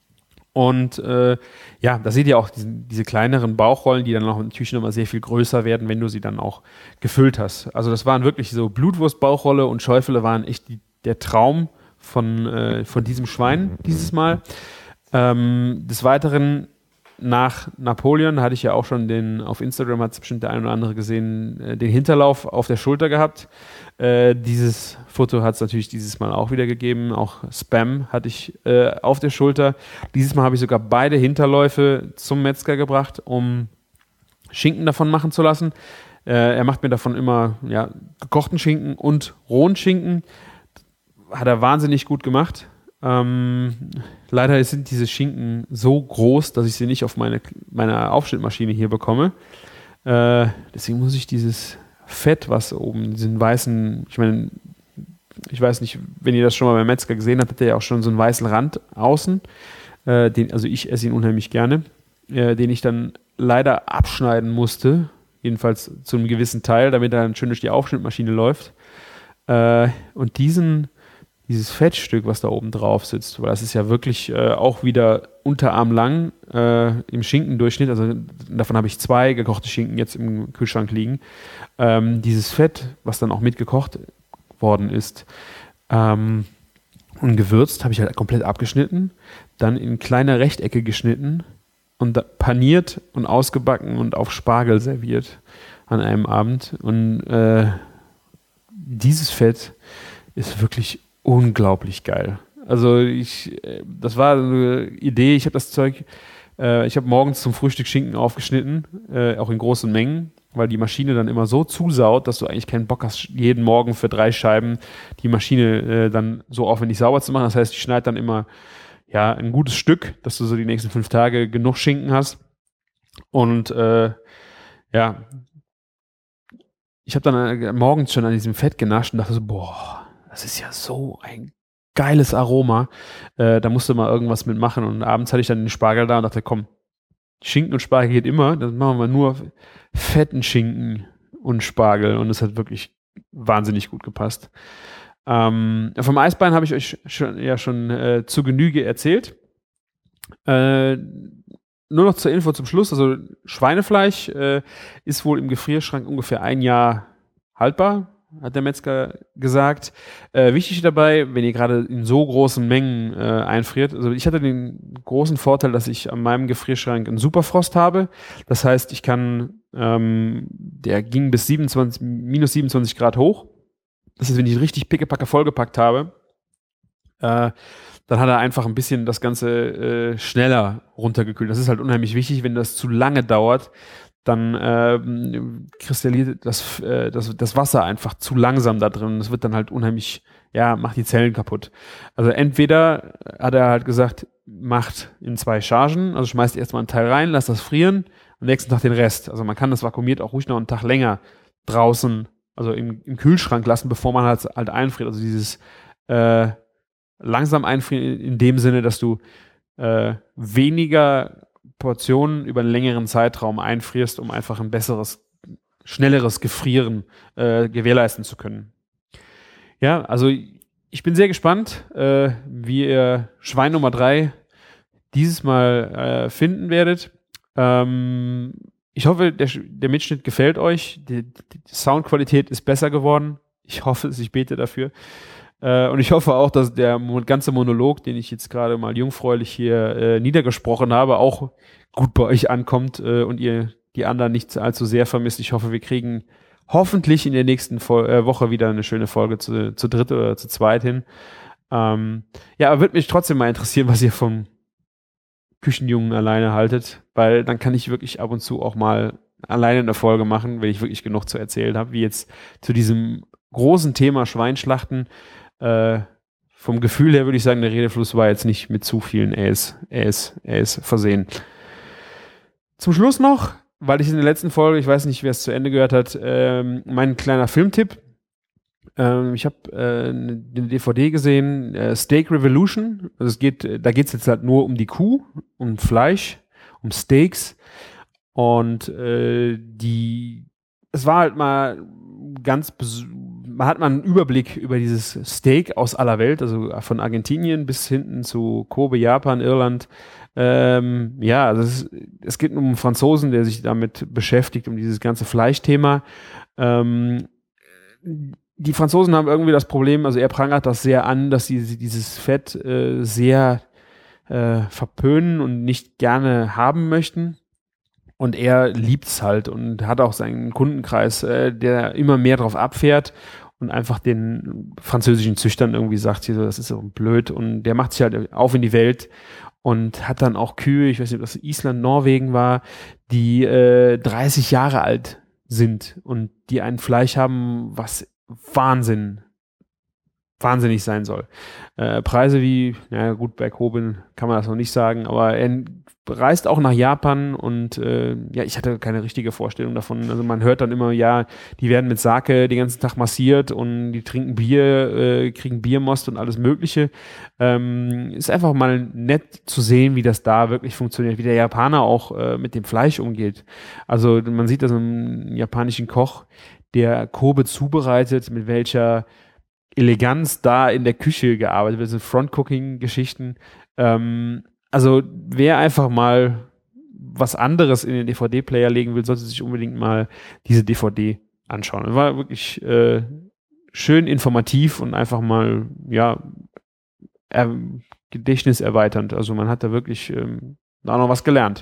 Und äh, ja, da seht ihr auch diese, diese kleineren Bauchrollen, die dann noch natürlich nochmal sehr viel größer werden, wenn du sie dann auch gefüllt hast. Also das waren wirklich so Blutwurst-Bauchrolle und Schäufele waren echt die, der Traum von, äh, von diesem Schwein dieses Mal. Ähm, des Weiteren nach Napoleon hatte ich ja auch schon den, auf Instagram hat es bestimmt der ein oder andere gesehen, äh, den Hinterlauf auf der Schulter gehabt. Äh, dieses Foto hat es natürlich dieses Mal auch wieder gegeben. Auch Spam hatte ich äh, auf der Schulter. Dieses Mal habe ich sogar beide Hinterläufe zum Metzger gebracht, um Schinken davon machen zu lassen. Äh, er macht mir davon immer ja, gekochten Schinken und rohen Schinken. Hat er wahnsinnig gut gemacht. Ähm, leider sind diese Schinken so groß, dass ich sie nicht auf meine, meine Aufschnittmaschine hier bekomme. Äh, deswegen muss ich dieses Fett, was oben, diesen weißen, ich meine, ich weiß nicht, wenn ihr das schon mal beim Metzger gesehen habt, hat der ja auch schon so einen weißen Rand außen. Äh, den, also ich esse ihn unheimlich gerne, äh, den ich dann leider abschneiden musste, jedenfalls zu einem gewissen Teil, damit er dann schön durch die Aufschnittmaschine läuft. Äh, und diesen dieses Fettstück, was da oben drauf sitzt, weil das ist ja wirklich äh, auch wieder unterarmlang äh, im Schinkendurchschnitt, also davon habe ich zwei gekochte Schinken jetzt im Kühlschrank liegen. Ähm, dieses Fett, was dann auch mitgekocht worden ist ähm, und gewürzt, habe ich halt komplett abgeschnitten, dann in kleine Rechtecke geschnitten und paniert und ausgebacken und auf Spargel serviert an einem Abend. Und äh, dieses Fett ist wirklich unglaublich geil. Also ich, äh, das war eine Idee, ich habe das Zeug, äh, ich habe morgens zum Frühstück Schinken aufgeschnitten, äh, auch in großen Mengen, weil die Maschine dann immer so zusaut, dass du eigentlich keinen Bock hast, jeden Morgen für drei Scheiben die Maschine äh, dann so aufwendig sauber zu machen. Das heißt, ich schneide dann immer ja ein gutes Stück, dass du so die nächsten fünf Tage genug Schinken hast. Und äh, ja, ich habe dann äh, morgens schon an diesem Fett genascht und dachte so, boah, das ist ja so ein geiles Aroma. Äh, da musste mal irgendwas mitmachen. Und abends hatte ich dann den Spargel da und dachte, komm, Schinken und Spargel geht immer. Dann machen wir mal nur fetten Schinken und Spargel. Und es hat wirklich wahnsinnig gut gepasst. Ähm, vom Eisbein habe ich euch schon, ja schon äh, zu Genüge erzählt. Äh, nur noch zur Info zum Schluss. Also Schweinefleisch äh, ist wohl im Gefrierschrank ungefähr ein Jahr haltbar, hat der Metzger gesagt. Äh, wichtig dabei, wenn ihr gerade in so großen Mengen äh, einfriert. Also ich hatte den großen Vorteil, dass ich an meinem Gefrierschrank einen Superfrost habe. Das heißt, ich kann, ähm, der ging bis siebenundzwanzig, minus siebenundzwanzig Grad hoch. Das heißt, wenn ich ihn richtig pickepacke vollgepackt habe, äh, dann hat er einfach ein bisschen das Ganze äh, schneller runtergekühlt. Das ist halt unheimlich wichtig, wenn das zu lange dauert, dann äh, kristalliert das, äh, das, das Wasser einfach zu langsam da drin. Das wird dann halt unheimlich, ja, macht die Zellen kaputt. Also entweder hat er halt gesagt, macht in zwei Chargen, also schmeißt erstmal einen Teil rein, lasst das frieren, am nächsten Tag den Rest. Also man kann das vakuumiert auch ruhig noch einen Tag länger draußen, also im, im Kühlschrank lassen, bevor man halt, halt einfriert. Also dieses äh, langsam einfrieren in dem Sinne, dass du äh, weniger Portionen über einen längeren Zeitraum einfrierst, um einfach ein besseres, schnelleres Gefrieren äh, gewährleisten zu können. Ja, also ich bin sehr gespannt, äh, wie ihr Schwein Nummer drei dieses Mal äh, finden werdet. Ähm, ich hoffe, der, der Mitschnitt gefällt euch. Die, die Soundqualität ist besser geworden. Ich hoffe es, ich bete dafür. Äh, und ich hoffe auch, dass der ganze Monolog, den ich jetzt gerade mal jungfräulich hier äh, niedergesprochen habe, auch gut bei euch ankommt äh, und ihr die anderen nicht allzu sehr vermisst. Ich hoffe, wir kriegen hoffentlich in der nächsten Fo- äh, Woche wieder eine schöne Folge zu, zu dritt oder zu zweit hin. Ähm, ja, aber würde mich trotzdem mal interessieren, was ihr vom Küchenjungen alleine haltet, weil dann kann ich wirklich ab und zu auch mal alleine eine Folge machen, wenn ich wirklich genug zu erzählen habe, wie jetzt zu diesem großen Thema Schweinschlachten. Äh, vom Gefühl her würde ich sagen, der Redefluss war jetzt nicht mit zu vielen Äs, Äs, Äs versehen. Zum Schluss noch, weil ich in der letzten Folge, ich weiß nicht, wer es zu Ende gehört hat, ähm, mein kleiner Filmtipp. Ähm, ich habe äh, eine D V D gesehen, äh, Steak Revolution. Also es geht, da geht es jetzt halt nur um die Kuh, um Fleisch, um Steaks. Und äh, die, es war halt mal ganz, man hat mal einen Überblick über dieses Steak aus aller Welt, also von Argentinien bis hinten zu Kobe, Japan, Irland. Ähm, ja, also es, es geht um einen Franzosen, der sich damit beschäftigt, um dieses ganze Fleischthema. Ähm, die Franzosen haben irgendwie das Problem, also er prangert das sehr an, dass sie dieses Fett äh, sehr äh, verpönen und nicht gerne haben möchten. Und er liebt's halt und hat auch seinen Kundenkreis, äh, der immer mehr drauf abfährt und einfach den französischen Züchtern irgendwie sagt, hier so, das ist so blöd. Und der macht sich halt auf in die Welt und hat dann auch Kühe, ich weiß nicht, ob das Island, Norwegen war, die äh, dreißig Jahre alt sind und die ein Fleisch haben, was Wahnsinn, wahnsinnig sein soll. Äh, Preise wie, ja gut, bei Kobe kann man das noch nicht sagen, aber er reist auch nach Japan und äh, ja, ich hatte keine richtige Vorstellung davon. Also man hört dann immer, ja, die werden mit Sake den ganzen Tag massiert und die trinken Bier, äh, kriegen Biermost und alles Mögliche. Ähm, ist einfach mal nett zu sehen, wie das da wirklich funktioniert, wie der Japaner auch äh, mit dem Fleisch umgeht. Also man sieht da so einen japanischen Koch, der Kobe zubereitet, mit welcher Eleganz da in der Küche gearbeitet wird, so Front-Cooking-Geschichten. Ähm, also wer einfach mal was anderes in den D V D-Player legen will, sollte sich unbedingt mal diese D V D anschauen. War wirklich äh, schön informativ und einfach mal, ja, er, Gedächtnis erweiternd. Also man hat da wirklich ähm, auch noch was gelernt.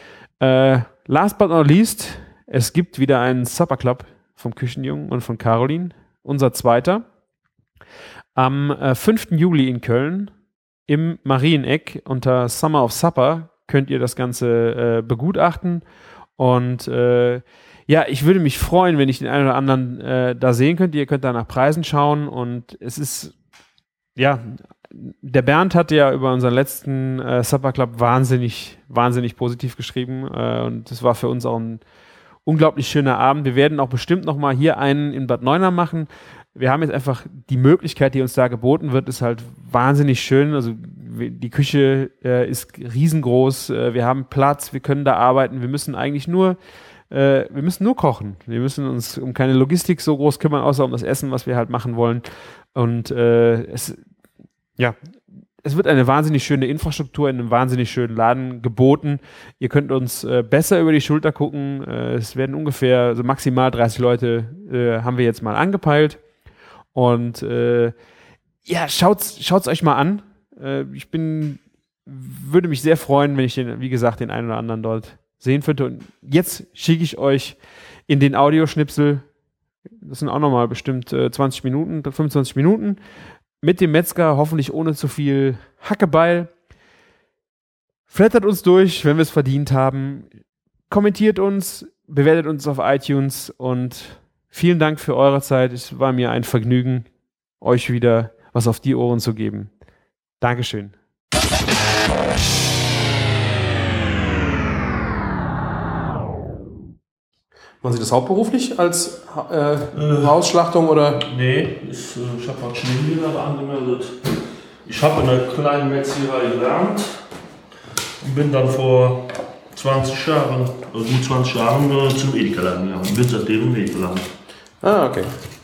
Äh, last but not least, es gibt wieder einen Supper Club vom Küchenjungen und von Caroline, unser zweiter. Am äh, fünften Juli in Köln im Marieneck unter Summer of Supper könnt ihr das Ganze äh, begutachten. Und äh, ja, ich würde mich freuen, wenn ich den einen oder anderen äh, da sehen könnt. Ihr könnt da nach Preisen schauen. Und es ist, ja, der Bernd hat ja über unseren letzten äh, Supper Club wahnsinnig, wahnsinnig positiv geschrieben. Äh, und das war für uns auch ein unglaublich schöner Abend. Wir werden auch bestimmt nochmal hier einen in Bad Neuenahr machen. Wir haben jetzt einfach die Möglichkeit, die uns da geboten wird, ist halt wahnsinnig schön. Also die Küche äh, ist riesengroß, äh, wir haben Platz, wir können da arbeiten, wir müssen eigentlich nur, äh, wir müssen nur kochen. Wir müssen uns um keine Logistik so groß kümmern, außer um das Essen, was wir halt machen wollen. Und äh, es, ja, es wird eine wahnsinnig schöne Infrastruktur in einem wahnsinnig schönen Laden geboten. Ihr könnt uns äh, besser über die Schulter gucken. Äh, es werden ungefähr, also maximal dreißig Leute äh, haben wir jetzt mal angepeilt. Und äh, ja, schaut's, schaut's euch mal an. Äh, ich bin, würde mich sehr freuen, wenn ich den, wie gesagt, den einen oder anderen dort sehen könnte. Und jetzt schicke ich euch in den Audioschnipsel, das sind auch nochmal bestimmt äh, zwanzig Minuten, fünfundzwanzig Minuten, mit dem Metzger, hoffentlich ohne zu viel Hackebeil. Flattert uns durch, wenn wir es verdient haben. Kommentiert uns, bewertet uns auf iTunes und vielen Dank für eure Zeit. Es war mir ein Vergnügen, euch wieder was auf die Ohren zu geben. Dankeschön. Machen Sie das hauptberuflich als äh, äh, Hausschlachtung oder? Nee, ich, ich habe auch Schneemäher angemeldet. Ich habe in einer kleinen Metzgerei gelernt und bin dann vor zwanzig Jahren, also gut zwanzig Jahren äh, zum Edeka gegangen und bin seitdem im Edeka gelandet. Ah, okay.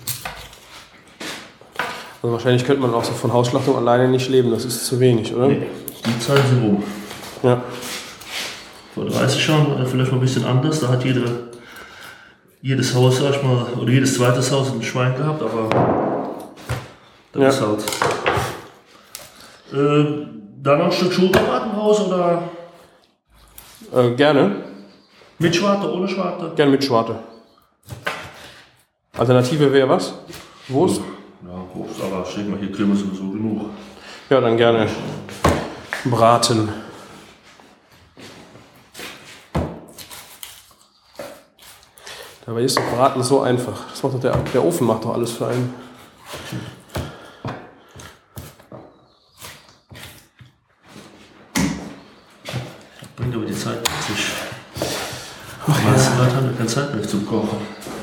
Also wahrscheinlich könnte man auch so von Hausschlachtung alleine nicht leben, das ist zu wenig, oder? Nee, die Zeiten sind rum. Ja. Vor dreißig Jahren war das vielleicht mal ein bisschen anders, da hat jede, jedes Haus, sag ich mal, oder jedes zweites Haus ein Schwein gehabt, aber das ja. ist halt. Äh, dann noch ein Stück Schulterbratenhaus oder? Äh, gerne. Mit Schwarte, ohne Schwarte? Gerne mit Schwarte. Alternative wäre was? Wurst? Ja, Wurst, aber ich denke mal, hier kriegen wir sowieso genug. Ja, dann gerne Braten. Dabei ist doch Braten so einfach. Das macht doch der, der Ofen macht doch alles für einen. Das bringt aber die Zeit mit sich. Die meisten Leute haben ja keine Zeit mehr zum Kochen.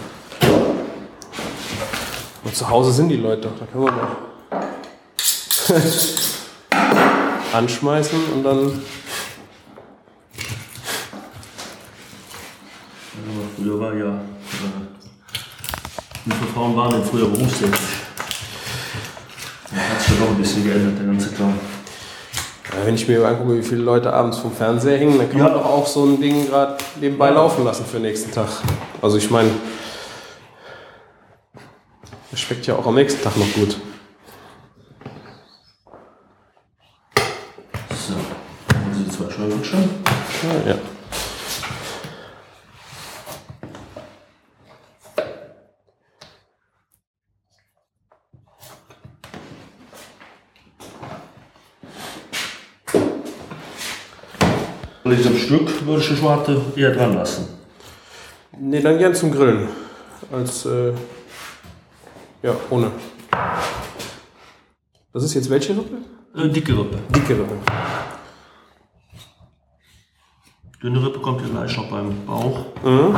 Und zu Hause sind die Leute doch, da können wir mal anschmeißen und dann. Ja, früher war ja, äh, wie viele Frauen waren denn früher berufstätig? Da hat sich ja doch ein bisschen geändert, der ganze Kram. Ja, wenn ich mir angucke, wie viele Leute abends vom Fernseher hängen, dann kann ja. man doch auch so ein Ding gerade nebenbei ja. laufen lassen für den nächsten Tag. Also ich meine, das schmeckt ja auch am nächsten Tag noch gut. So, dann sind die zwei Scheiben schon. Ja. ja. Und diesem Stück würde ich die Schwarte eher dran lassen. Nee, dann gern zum Grillen. Als, äh, ja, ohne. Das ist jetzt welche Rippe? Äh, dicke Rippe. Dicke Rippe. Dünne Rippe kommt hier gleich noch beim Bauch. Mhm.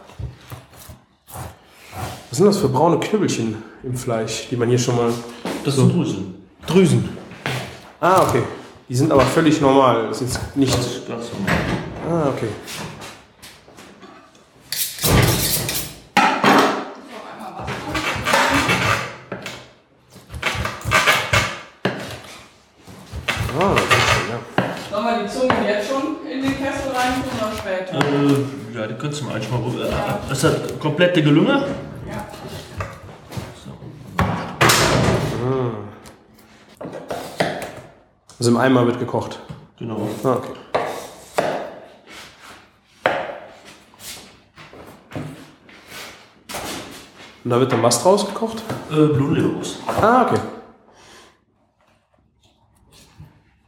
Was sind das für braune Knüppelchen im Fleisch, die man hier schon mal... Das so sind Drüsen. Drüsen. Ah, okay. Die sind aber völlig normal. Das ist jetzt nicht... Das ist ganz normal. Ah, okay. Ah, das ist schön, ja. Sollen wir die Zunge jetzt schon in den Kessel rein tun oder später? Äh, ja, die könntest du mal eigentlich mal rüber. Ja. Das hat komplette Gelünge. Ja. Also im Eimer wird gekocht. Genau. Ah, okay. Und da wird dann was draus gekocht? Äh, Blumenleberwurst. Ah, okay.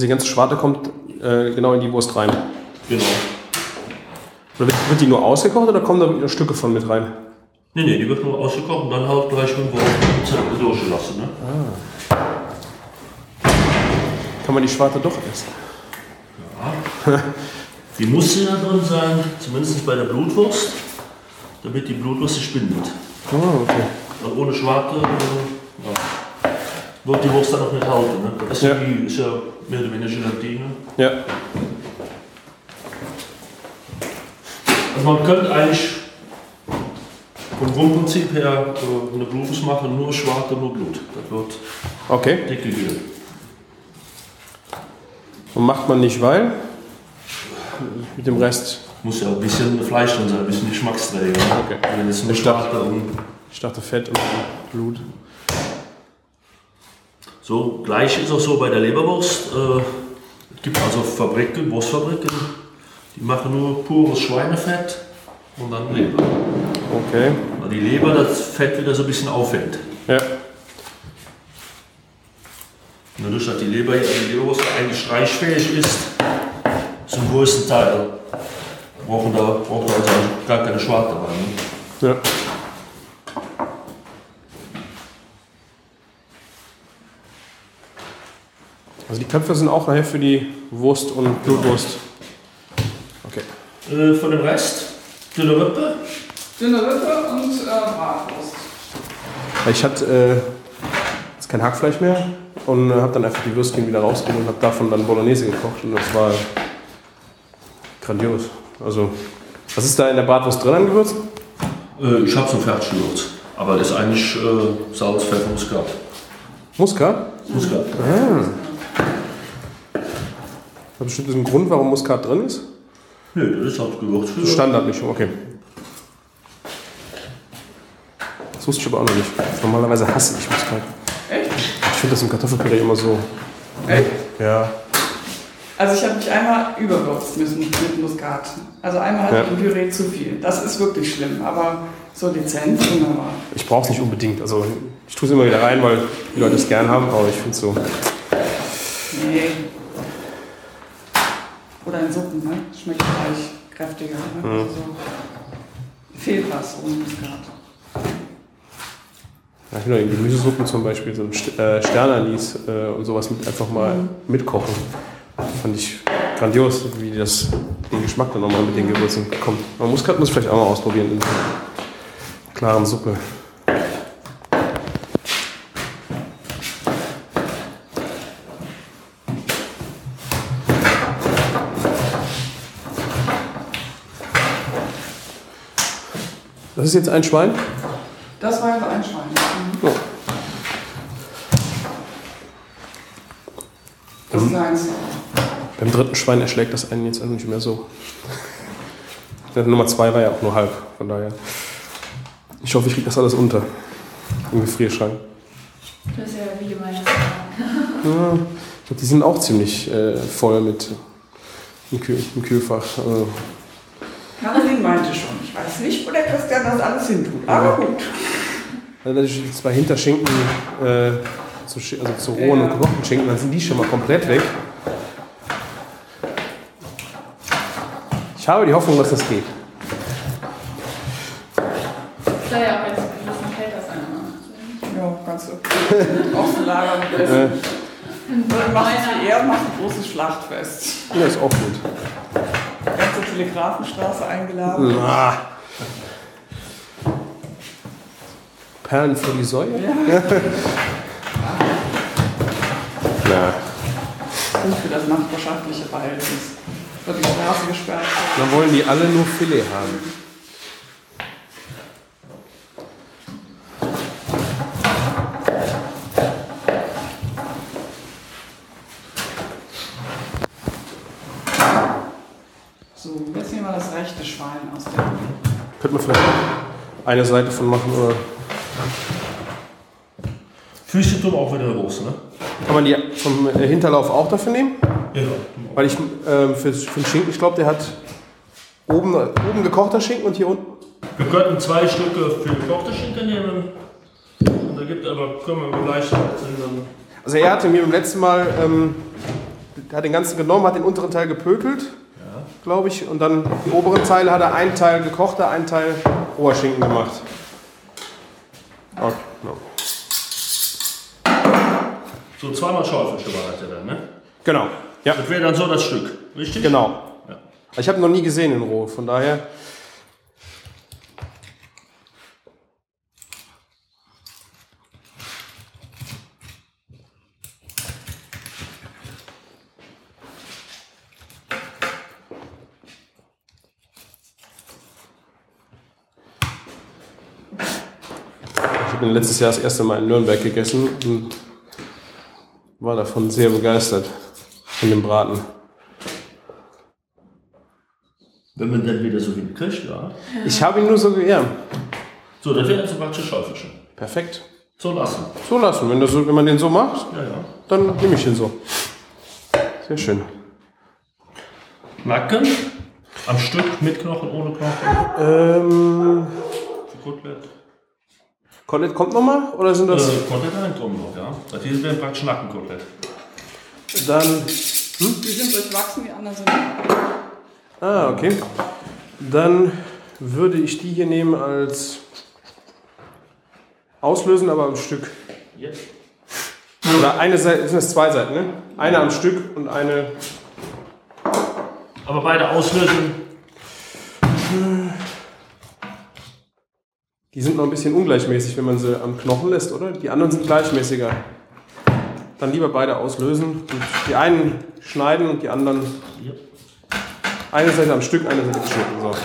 die ganze Schwarte kommt äh, genau in die Wurst rein. Genau. Oder wird, wird die nur ausgekocht oder kommen da wieder Stücke von mit rein? Nee, nee, die wird nur ausgekocht und dann halt gleich mit dem Wurst durchgelassen. Ne? Ah. Kann man die Schwarte doch essen? Ja. Die muss ja drin sein, zumindest bei der Blutwurst, damit die Blutwurst sich bindet. Oh, okay. Und ohne Schwarte äh, ja, wird die Wurst dann auch nicht halten. Ne? Das ist ja, die, ist ja mehr oder weniger Gelatine. Ja. Also man könnte eigentlich vom Grundprinzip her äh, eine Blutwurst machen, nur Schwarte, nur Blut. Das wird Okay. dick gegeben. Und macht man nicht, weil? Mit dem Rest? Muss ja auch ein bisschen Fleisch drin sein, ein bisschen Geschmacksträger. Ne? Okay. Wenn es nur Ich dachte- Schwarte und Ich dachte Fett und Blut. so, gleich ist auch so bei der Leberwurst. Äh, es gibt also Fabriken, Wurstfabriken, die machen nur pures Schweinefett und dann Leber. Okay. Weil die Leber das Fett wieder so ein bisschen auffällt. Ja. Und dadurch, dass die Leber, die Leberwurst eigentlich streichfähig ist, zum größten Teil brauchen da, braucht da also gar keine Schwarte rein. Ne? Ja. Also die Köpfe sind auch nachher für die Wurst und Blutwurst. Okay. Äh, von dem Rest, dünne Rippe, Dünne Rippe und äh, Bratwurst. Ich hatte äh, jetzt kein Hackfleisch mehr und äh, habe dann einfach die Würstchen wieder rausgeholt und habe davon dann Bolognese gekocht und das war grandios. Also, was ist da in der Bratwurst drin an Gewürzen? äh, ich habe so Fertiggewürz, aber das ist eigentlich äh, Salz, Pfeffer, Muskat. Muskat? Muskat. Ah. Hat bestimmt einen Grund, warum Muskat drin ist? Nö, das ist halt Gewürz für Standardmischung, okay. Das wusste ich aber auch noch nicht. Normalerweise hasse ich Muskat. Echt? Ich finde das im Kartoffelpüree immer so. Echt? Ja. Also ich habe mich einmal überwürzt müssen mit Muskat. Also einmal hatte Ja. ich im Püree zu viel. Das ist wirklich schlimm, aber so dezent, wunderbar. Ich brauche es nicht unbedingt. Also ich tue es immer wieder rein, weil die Leute es gern haben, aber ich finde es so. Nee. Oder in Suppen, ne? Schmeckt gleich kräftiger. Ne? Mhm. Also so. Fehlt was ohne Muskat. Ja, genau, in Gemüsesuppen zum Beispiel, so ein St- äh, Sternanis äh, und sowas mit, einfach mal Mhm. mitkochen. Fand ich grandios, wie das, den Geschmack dann nochmal mit den Gewürzen kommt. Man Muskat muss vielleicht auch mal ausprobieren in einer klaren Suppe. Das ist jetzt ein Schwein? Das war jetzt ein Schwein. Mhm. Oh. Das ist eins. Beim dritten Schwein erschlägt das einen jetzt also nicht mehr so. Der Nummer zwei war ja auch nur halb, von daher. Ich hoffe, ich kriege das alles unter. Im Gefrierschrank. Das ist ja wie meine Fragen. Ja, ich glaube, die sind auch ziemlich äh, voll mit im, Kühl, im Kühlfach. Also, Caroline meinte schon, ich weiß nicht, wo der Christian das alles hintut. Aber gut. also die zwei Hinterschinken, äh, zu, Sch- also zu rohen Ja. und gekochten Schinken, dann sind die schon mal komplett weg. Ich habe die Hoffnung, dass das geht. Soll ja auch jetzt ein bisschen kälter sein. Ne? Ja, kannst du Außenlager mit essen. Dann macht es wie er, macht ein großes Schlachtfest. Ja, ist auch gut. Ganze Telegrafenstraße eingeladen. Ah. Perlen für die Säue? Ja. Na, Und für das nachbarschaftliche Verhältnis. Wird die Straße gesperrt. dann wollen die alle nur Filet haben. So, jetzt nehmen wir das rechte Schwein aus der Könnte man vielleicht eine Seite von machen oder. Füße tun auch wieder raus, ne? Kann man die vom äh, Hinterlauf auch dafür nehmen? Ja. Weil ich ähm, für, für den Schinken, ich glaube, der hat oben, oben gekochter Schinken und hier unten. Wir könnten zwei Stücke für gekochte Schinken nehmen. Und da gibt aber, können wir gleich dann. Also er hatte mir beim letzten Mal ähm, der hat den ganzen genommen, hat den unteren Teil gepökelt, Ja. glaube ich. Und dann die oberen Teile hat er einen Teil gekochter, einen Teil Rohrschinken gemacht. Okay, no. So zweimal Schäufelchen war das ja dann, ne? Genau, ja, Das wäre dann so das Stück, richtig? genau. Ja. Ich habe ihn noch nie gesehen in Roh, von daher. Ich habe ihn letztes Jahr das erste Mal in Nürnberg gegessen und war davon sehr begeistert, von dem Braten. Wenn man dann wieder so hinkriegt, ja. Ich habe ihn nur so geehrt. So, das wäre jetzt ein praktisch Schäufelchen. Perfekt. So lassen. So lassen. Wenn, das so, wenn man den so macht, Ja, ja. dann nehme ich den so. Sehr schön. Nacken. Am Stück mit Knochen, ohne Knochen. Ähm, Für Kotelett. Kotelett kommt nochmal? Oder sind das Äh, Kotelett reinkommen noch, ja. Das hier wäre praktisch Nackenkotelett. dann... Die sind durchwachsen, die anderen sind nicht. Ah, okay. Dann würde ich die hier nehmen als auslösen, aber am Stück. Jetzt. Oder eine Seite, sind das zwei Seiten, ne? Eine am Stück und eine... Aber beide auslösen. Die sind noch ein bisschen ungleichmäßig, wenn man sie am Knochen lässt, oder? Die anderen sind gleichmäßiger. Dann lieber beide auslösen und die einen schneiden und die anderen... Ja. Eine Seite am Stück, eine Seite geschnitten. So.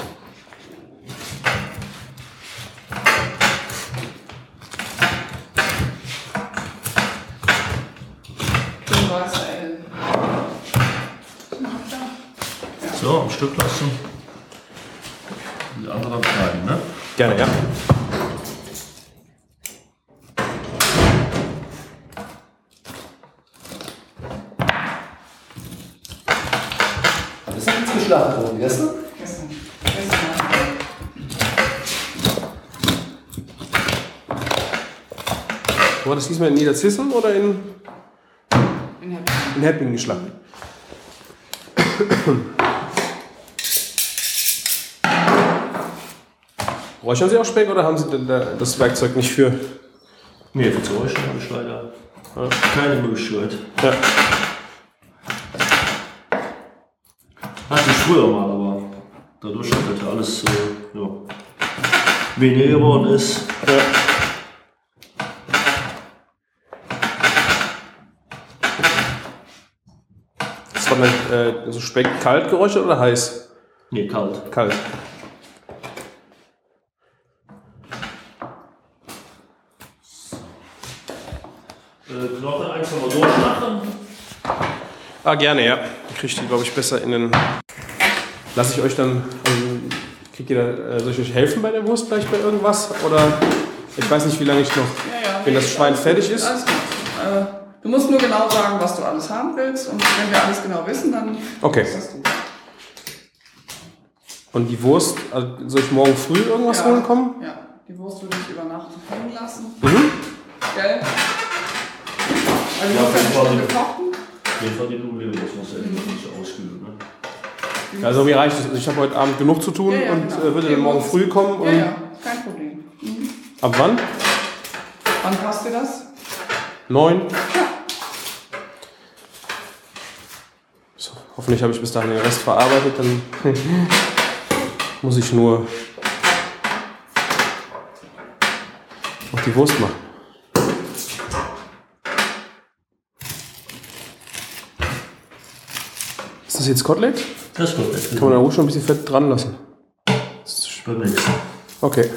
Du weißt, ey. So, am Stück lassen. Die anderen abschneiden, ne? Gerne, ja. Das ist jetzt geschlafen worden, gestern? Gestern. Gestern. War das diesmal in Niederzissen oder in, In Herbst. in Heppingen geschlagen? Räuchern Sie auch Speck oder haben Sie denn da das Werkzeug nicht für? Nee, für zu räuchern habe ich leider keine Möglichkeit. Ja. Hatte ich früher mal, aber dadurch, dass das alles äh, ja, weniger geworden ist. Ja. Das war dann äh, also Speck kalt geräuchert oder heiß? Nee, kalt. Kalt. Äh, Knochen einfach mal durchmachen. Ah, gerne, ja. Dann kriege ich die, glaube ich, besser in den... Lasse ich euch dann... Ähm, kriegt ihr da, äh, soll ich euch helfen bei der Wurst gleich bei irgendwas? Oder ich weiß nicht, wie lange ich noch... Ja, ja. Wenn das Schwein fertig ist? Alles gut. Äh, du musst nur genau sagen, was du alles haben willst. Und wenn wir alles genau wissen, dann Okay. ist das gut. Und die Wurst, also soll ich morgen früh irgendwas Ja. holen kommen? Ja, die Wurst würde ich über Nacht hängen lassen. Mhm. Gell? Also Ja, du musst ja das eine war Stunde die- kochen. Nee, von den Nudeln muss man nicht so auskühlen. Ne? Also mir reicht es. Also ich habe heute Abend genug zu tun Ja, ja, und genau. äh, würde dann morgen früh kommen. Und Ja, ja, kein Problem. Mhm. ab wann? Wann passt dir das? Neun? So, hoffentlich habe ich bis dahin den Rest verarbeitet. Dann muss ich nur noch die Wurst machen. Ist das jetzt Kotelett? Das kommt jetzt. Kann man da ruhig schon ein bisschen Fett dran lassen. beim nächsten. Okay.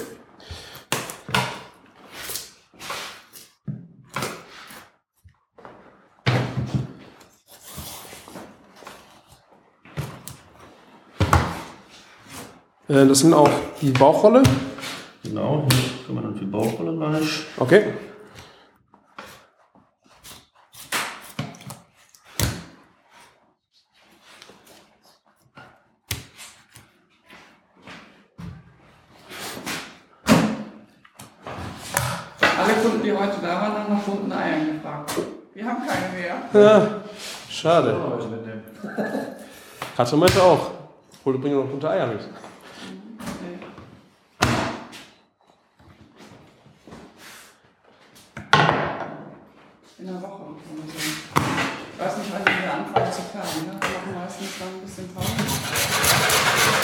Äh, Das sind auch die Bauchrolle. Genau, hier kann man dann die Bauchrolle gleich. Okay. Alle Kunden, die heute da waren, haben nach bunten Eiern gefragt. Wir haben keine mehr. Ja, Schade. heute mitnehmen. Katrin meinte auch. Hol, bring noch gute Eier mit. In der Woche. Ich weiß nicht, wann die wieder anfangen zu planen. Ne? Wir machen meistens dann ein bisschen Pause.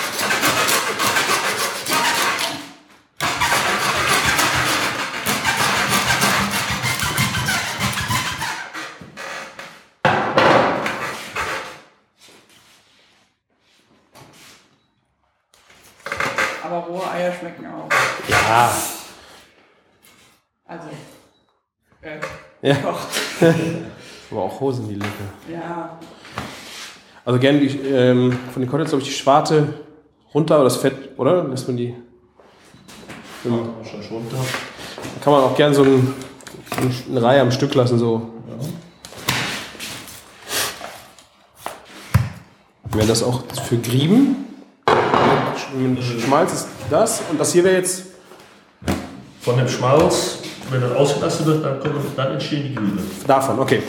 Aber rohe Eier schmecken auch. Ja. Also, äh, Ja. kocht. Aber auch Hosen, die lecker. Ja, Also gerne die, ähm, von den Koteletts, glaube ich, die Schwarte runter, aber das Fett, oder? Lässt man die. Ja, wahrscheinlich runter. Da kann man auch gerne so ein, eine Reihe am Stück lassen, so. Wäre das auch für Grieben? Mit Schmalz ist das und das hier wäre jetzt. Von dem Schmalz, wenn das ausgelassen wird, dann, kommen, dann entstehen die Grüne. Davon, okay.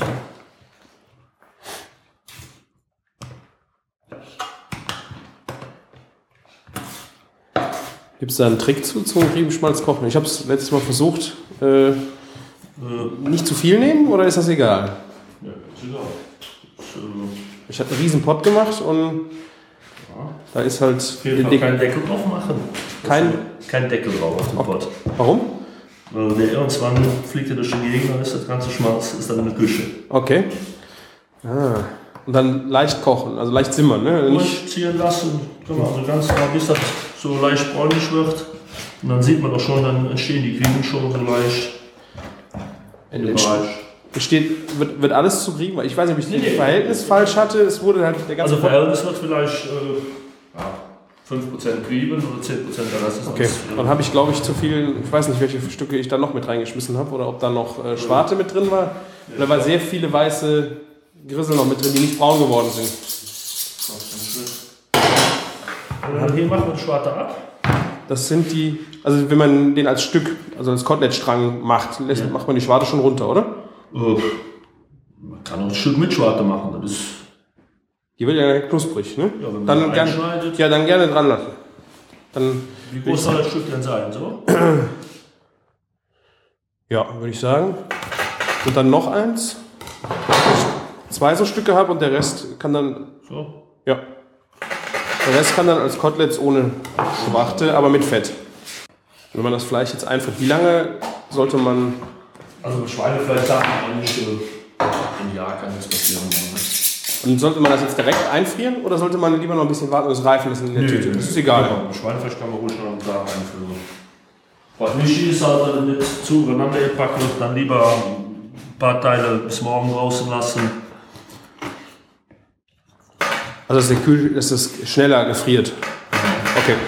Gibt es da einen Trick zu zum Riebenschmalz kochen? Ich habe es letztes Mal versucht. Äh, Äh, nicht zu viel nehmen oder ist das egal? ja, ist egal. Ist, äh, Ich habe einen riesen Pott gemacht und da ist halt. auf jeden Fall keinen Deckel drauf machen. Kein- Kein Deckel drauf auf den Pott. Warum? Weil der irgendwann fliegt er durch die Gegend, dann ist das ganze Schmalz ist dann in der Küche. Okay. Ah. Und dann leicht kochen, also leicht simmern, ne? Nicht, Durchziehen lassen, genau, also ganz mal bis das so leicht bräunlich wird. Und dann sieht man auch schon, dann entstehen die Grieven schon so leicht. In dem Bereich. Besteht, wird, wird alles zu Grieben? Ich weiß nicht, ob ich Nee, das nee. Verhältnis falsch hatte. Es wurde halt der ganze Also Verhältnis wird vielleicht äh, ja, fünf Prozent Grieven oder zehn Prozent der Rest ist Okay, alles, äh, dann habe ich, glaube ich, zu viel, ich weiß nicht, welche Stücke ich da noch mit reingeschmissen habe oder ob da noch äh, Schwarte mit drin war. Da waren sehr viele weiße Grissel noch mit drin, die nicht braun geworden sind. Und dann hier machen wir den Schwarte ab. Das sind die, also wenn man den als Stück, also als Kotelettstrang macht, lässt, Ja. macht man die Schwarte schon runter, oder? Äh, man kann auch ein Stück mit Schwarte machen. Das ist, Die wird ja knusprig, ne? ja, wenn man Dann dann gern, einschneidet. ja, dann gerne dran lassen. Dann, Wie groß soll das Stück denn sein? So? ja, würde ich sagen. Und dann noch eins. Zwei so Stücke habe und der Rest kann dann, So. ja. Der Rest kann dann als Koteletts ohne Schwarte, aber mit Fett. Wenn man das Fleisch jetzt einfriert, wie lange sollte man, Also mit Schweinefleisch sagt man eigentlich, äh, im Jahr kann nichts passieren. Ne? und sollte man das jetzt direkt einfrieren oder sollte man lieber noch ein bisschen warten und es reifen lassen in der Tüte? Das ist egal. Ja, Schweinefleisch kann man ruhig noch einen Tag einführen. Was nicht ist, halt, wenn er nicht zueinander gepackt wird, dann lieber ein paar Teile bis morgen draußen lassen. Also dass, der Kühl, dass das schneller gefriert. Okay.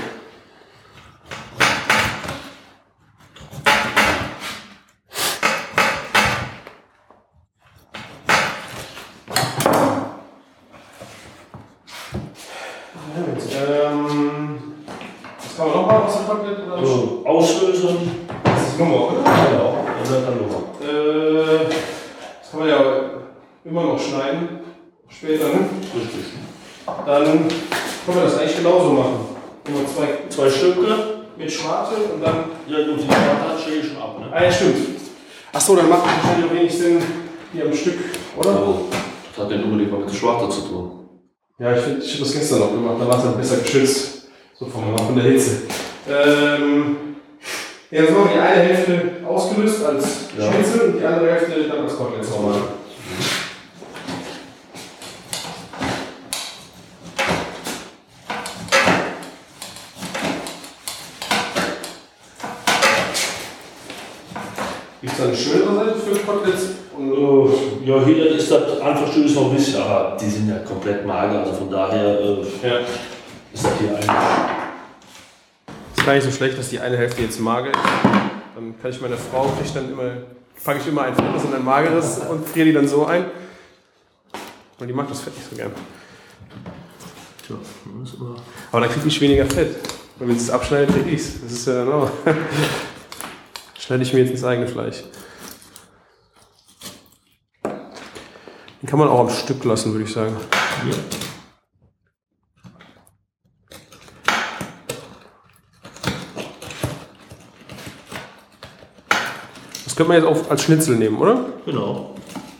Ähm, was kann man noch machen aus dem Kotelett? Oder? Also auslösen. Das ist Nummer, oder? Genau, dann wird dann Nummer. Äh, das kann man ja immer noch schneiden. Später, ne? Richtig. Dann können wir das eigentlich genauso machen. Immer zwei Zwei Stücke. mit Schwarte und dann. Ja, gut, die Schwarte stehe ich schon ab. Ne? Ah ja, stimmt. Achso, dann macht es wahrscheinlich auch wenig Sinn hier am Stück, oder? Also, das hat ja unbedingt was mit der Schwarte zu tun. Ja, ich, find, ich habe das gestern noch gemacht, da war es dann besser geschützt. So von, von der Hitze. Ähm, ja, jetzt machen wir die eine Hälfte ausgelöst als Ja. Schnitzel und die andere Hälfte dann als Kotelett normal. Gibt es da eine schönere Seite für Koteletts? Und Äh, Ja, hier ist das Anfangsstück ist noch ein bisschen, aber die sind ja komplett mager, also von daher äh, ja. ist das hier eigentlich. Ist gar nicht so schlecht, dass die eine Hälfte jetzt mager ist. Dann kann ich meine Frau, krieg dann immer, packe ich immer ein fettes und ein mageres und friere die dann so ein. Und die mag das Fett nicht so gern. Tja, das ist immer. Aber dann kriege ich weniger Fett. Und wenn sie es abschneidet, kriege ich es. Das ist ja dann auch. Schneide ich mir jetzt ins eigene Fleisch. Den kann man auch am Stück lassen, würde ich sagen. Ja. Das könnte man jetzt auch als Schnitzel nehmen, oder? Genau.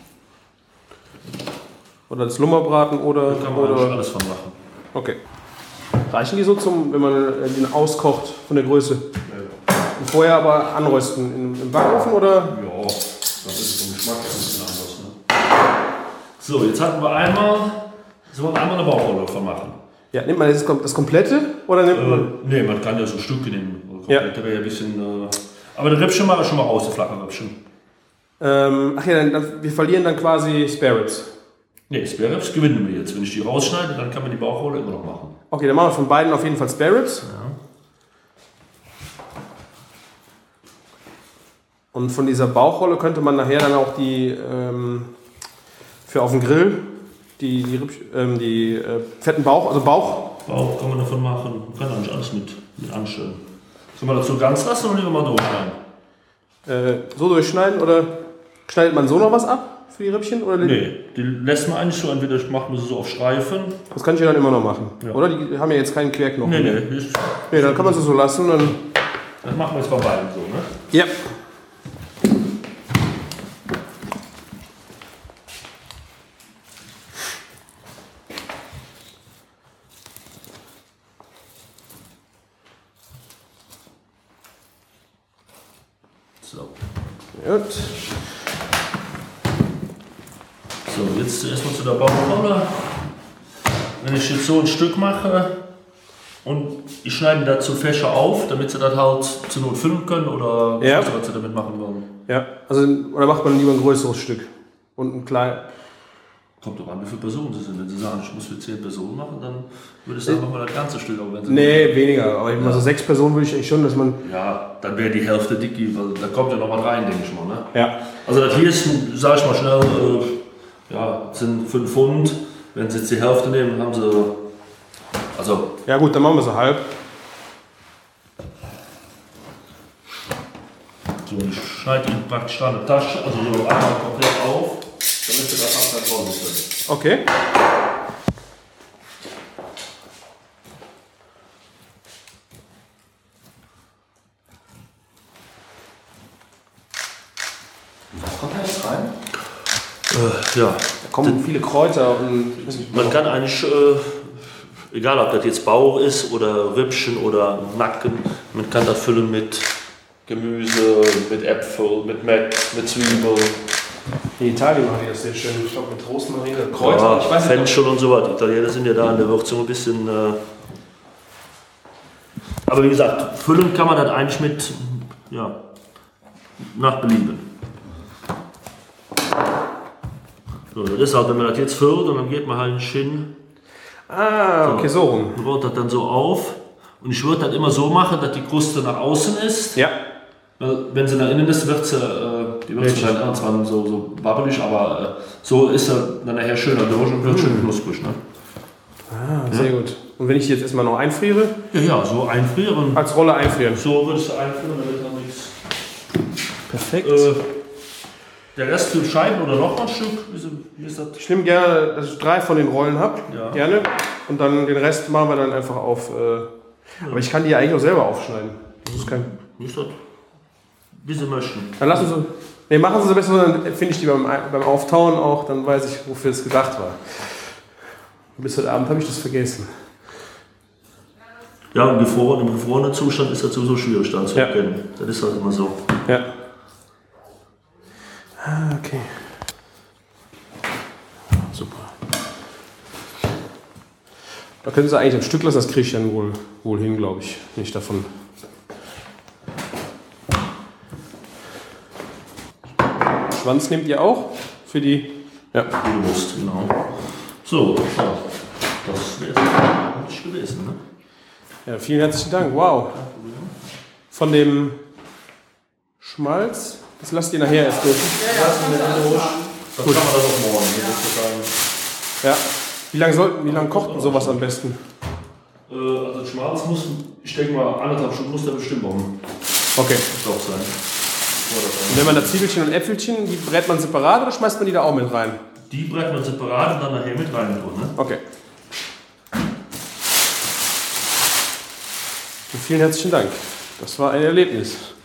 Oder als Lummerbraten oder... Da kann man eigentlich oder alles von machen. okay. Reichen die so, zum, wenn man den auskocht von der Größe? Ja. Und vorher aber anrösten im, im Backofen, oder? Ja, das ist vom Geschmack ein bisschen anders. Ne? So, jetzt hatten wir einmal, so wollen wir einmal eine Bauchrolle von machen. Ja, nimmt man das, das komplette oder nimmt Äh, man... nee, man kann ja so Stücke nehmen. Ja. Komplett wäre ja ein bisschen. Äh, aber der Rippchen mal schon mal raus, der flache Rippchen. Ähm, ach ja, dann, dann, wir verlieren dann quasi Spare Ribs. Nee, Spare Ribs gewinnen wir jetzt. Wenn ich die rausschneide, dann kann man die Bauchrolle immer noch machen. Okay, dann machen wir von beiden auf jeden Fall Spare Ribs. Ja. Und von dieser Bauchrolle könnte man nachher dann auch die ähm, für auf den Grill die, die, Ripp, ähm, die äh, fetten Bauch, also Bauch. Bauch kann man davon machen. Man kann eigentlich alles mit, mit anstellen. Sollen wir das so ganz lassen oder lieber mal durchschneiden? Äh, so durchschneiden oder schneidet man so noch was ab für die Rippchen? Oder Nee, die lässt man eigentlich so. Entweder macht man sie so auf Streifen. Das kann ich ja dann immer noch machen. Ja. Oder? Die haben ja jetzt keinen Querknochen. Nee, mehr. nee, ist, Nee, dann kann man sie so lassen. Dann das machen wir jetzt bei beiden so, ne? ja. So. Gut. So, jetzt erstmal zu der Bauchrolle. Wenn ich jetzt so ein Stück mache und ich schneide dazu Fächer auf, damit sie das halt zur Not füllen können oder Ja. was was sie damit machen wollen. Ja, also oder macht man lieber ein größeres Stück und ein klein. Kommt doch an, wie viele Personen sie sind. Wenn sie sagen, ich muss für zehn Personen machen, dann würde ich sagen, machen wir das ganze Stück. Aber wenn sie Nee, weniger. Aber ich mal so sechs Personen würde ich eigentlich schon, dass man. Ja, dann wäre die Hälfte dick, weil da kommt ja noch was rein, denke ich mal. Ne? Ja. Also das hier ist, sag ich mal schnell, äh, ja, sind fünf Pfund. Wenn sie jetzt die Hälfte nehmen, haben sie, also Ja gut, dann machen wir so halb. so, ich schneide ihn praktisch da eine Tasche, also so einmal komplett auf, damit sie das abseits rollen können. Okay. Was kommt da jetzt rein? Äh, ja, Da kommen viele Kräuter und. man kann eigentlich, äh, egal ob das jetzt Bauch ist oder Rippchen oder Nacken, man kann das füllen mit Gemüse, mit Äpfel, mit Meck, mit Zwiebeln. In Italien machen die das sehr schön. Ich glaube mit Rosmarin, Kräuter. Ja, ich weiß nicht. Fenchel und so was. Die Italiener sind ja da in der Würzung ein bisschen. Äh aber wie gesagt, füllen kann man das eigentlich mit, ja, nach Belieben. So, das ist halt, wenn man das jetzt füllt und dann geht man halt hin, Ah, okay, so rum. rollt das dann so auf. Und ich würde das immer so machen, dass die Kruste nach außen ist. Ja. Weil wenn sie nach innen ist, wird sie, äh, die wird vielleicht auch zwar so, so wabbelig, aber äh, so ist sie dann nachher schöner durch und wird schön knusprig. Ne? Ah, sehr gut. Und wenn ich die jetzt erstmal noch einfriere, Ja, ja, so einfrieren. als Rolle einfrieren. So würde ich sie einfrieren, damit noch nichts. Perfekt. Äh, der Rest für Scheiben oder noch mal ein Stück? Wie ist, wie ist das? Ich nehme gerne, dass ich drei von den Rollen habe. Ja. Gerne. Und dann den Rest machen wir dann einfach auf. Äh, aber ich kann die ja eigentlich auch selber aufschneiden. Das ist kein. Wie ist das? Wie sie möchten. Dann lassen Sie. Nee, machen Sie es besser, dann finde ich die beim, beim Auftauen auch, dann weiß ich, wofür es gedacht war. Bis heute Abend habe ich das vergessen. Ja, im gefrorenen, im gefrorenen Zustand ist das sowieso schwierig dann zu Ja. erkennen. Das ist halt immer so. Ja. Ah, okay. Super. Da können Sie eigentlich ein Stück lassen, das kriege ich dann wohl, wohl hin, glaube ich. Nicht davon. Schwanz nehmt ihr auch? Für die. Ja. Wie du musst, genau. So, ja. Das wäre jetzt nicht gewesen, ne? Ja, vielen herzlichen Dank. Wow. Von dem Schmalz, das lasst ihr nachher erst durch. Ja, ja, das kannst du alles machen. Das kann man dann auch morgen, ne? sozusagen. Ja. Wie lange sollten, wie lange kocht denn sowas am besten? Äh, also Schmalz muss, ich denke mal, anderthalb Stunden muss der bestimmt auch Okay. Stoff sein. Und wenn man da Zwiebelchen und Äpfelchen, die brät man separat oder schmeißt man die da auch mit rein? die brechen wir separat und dann nachher mit rein tun. Ne? Okay. Vielen herzlichen Dank. Das war ein Erlebnis.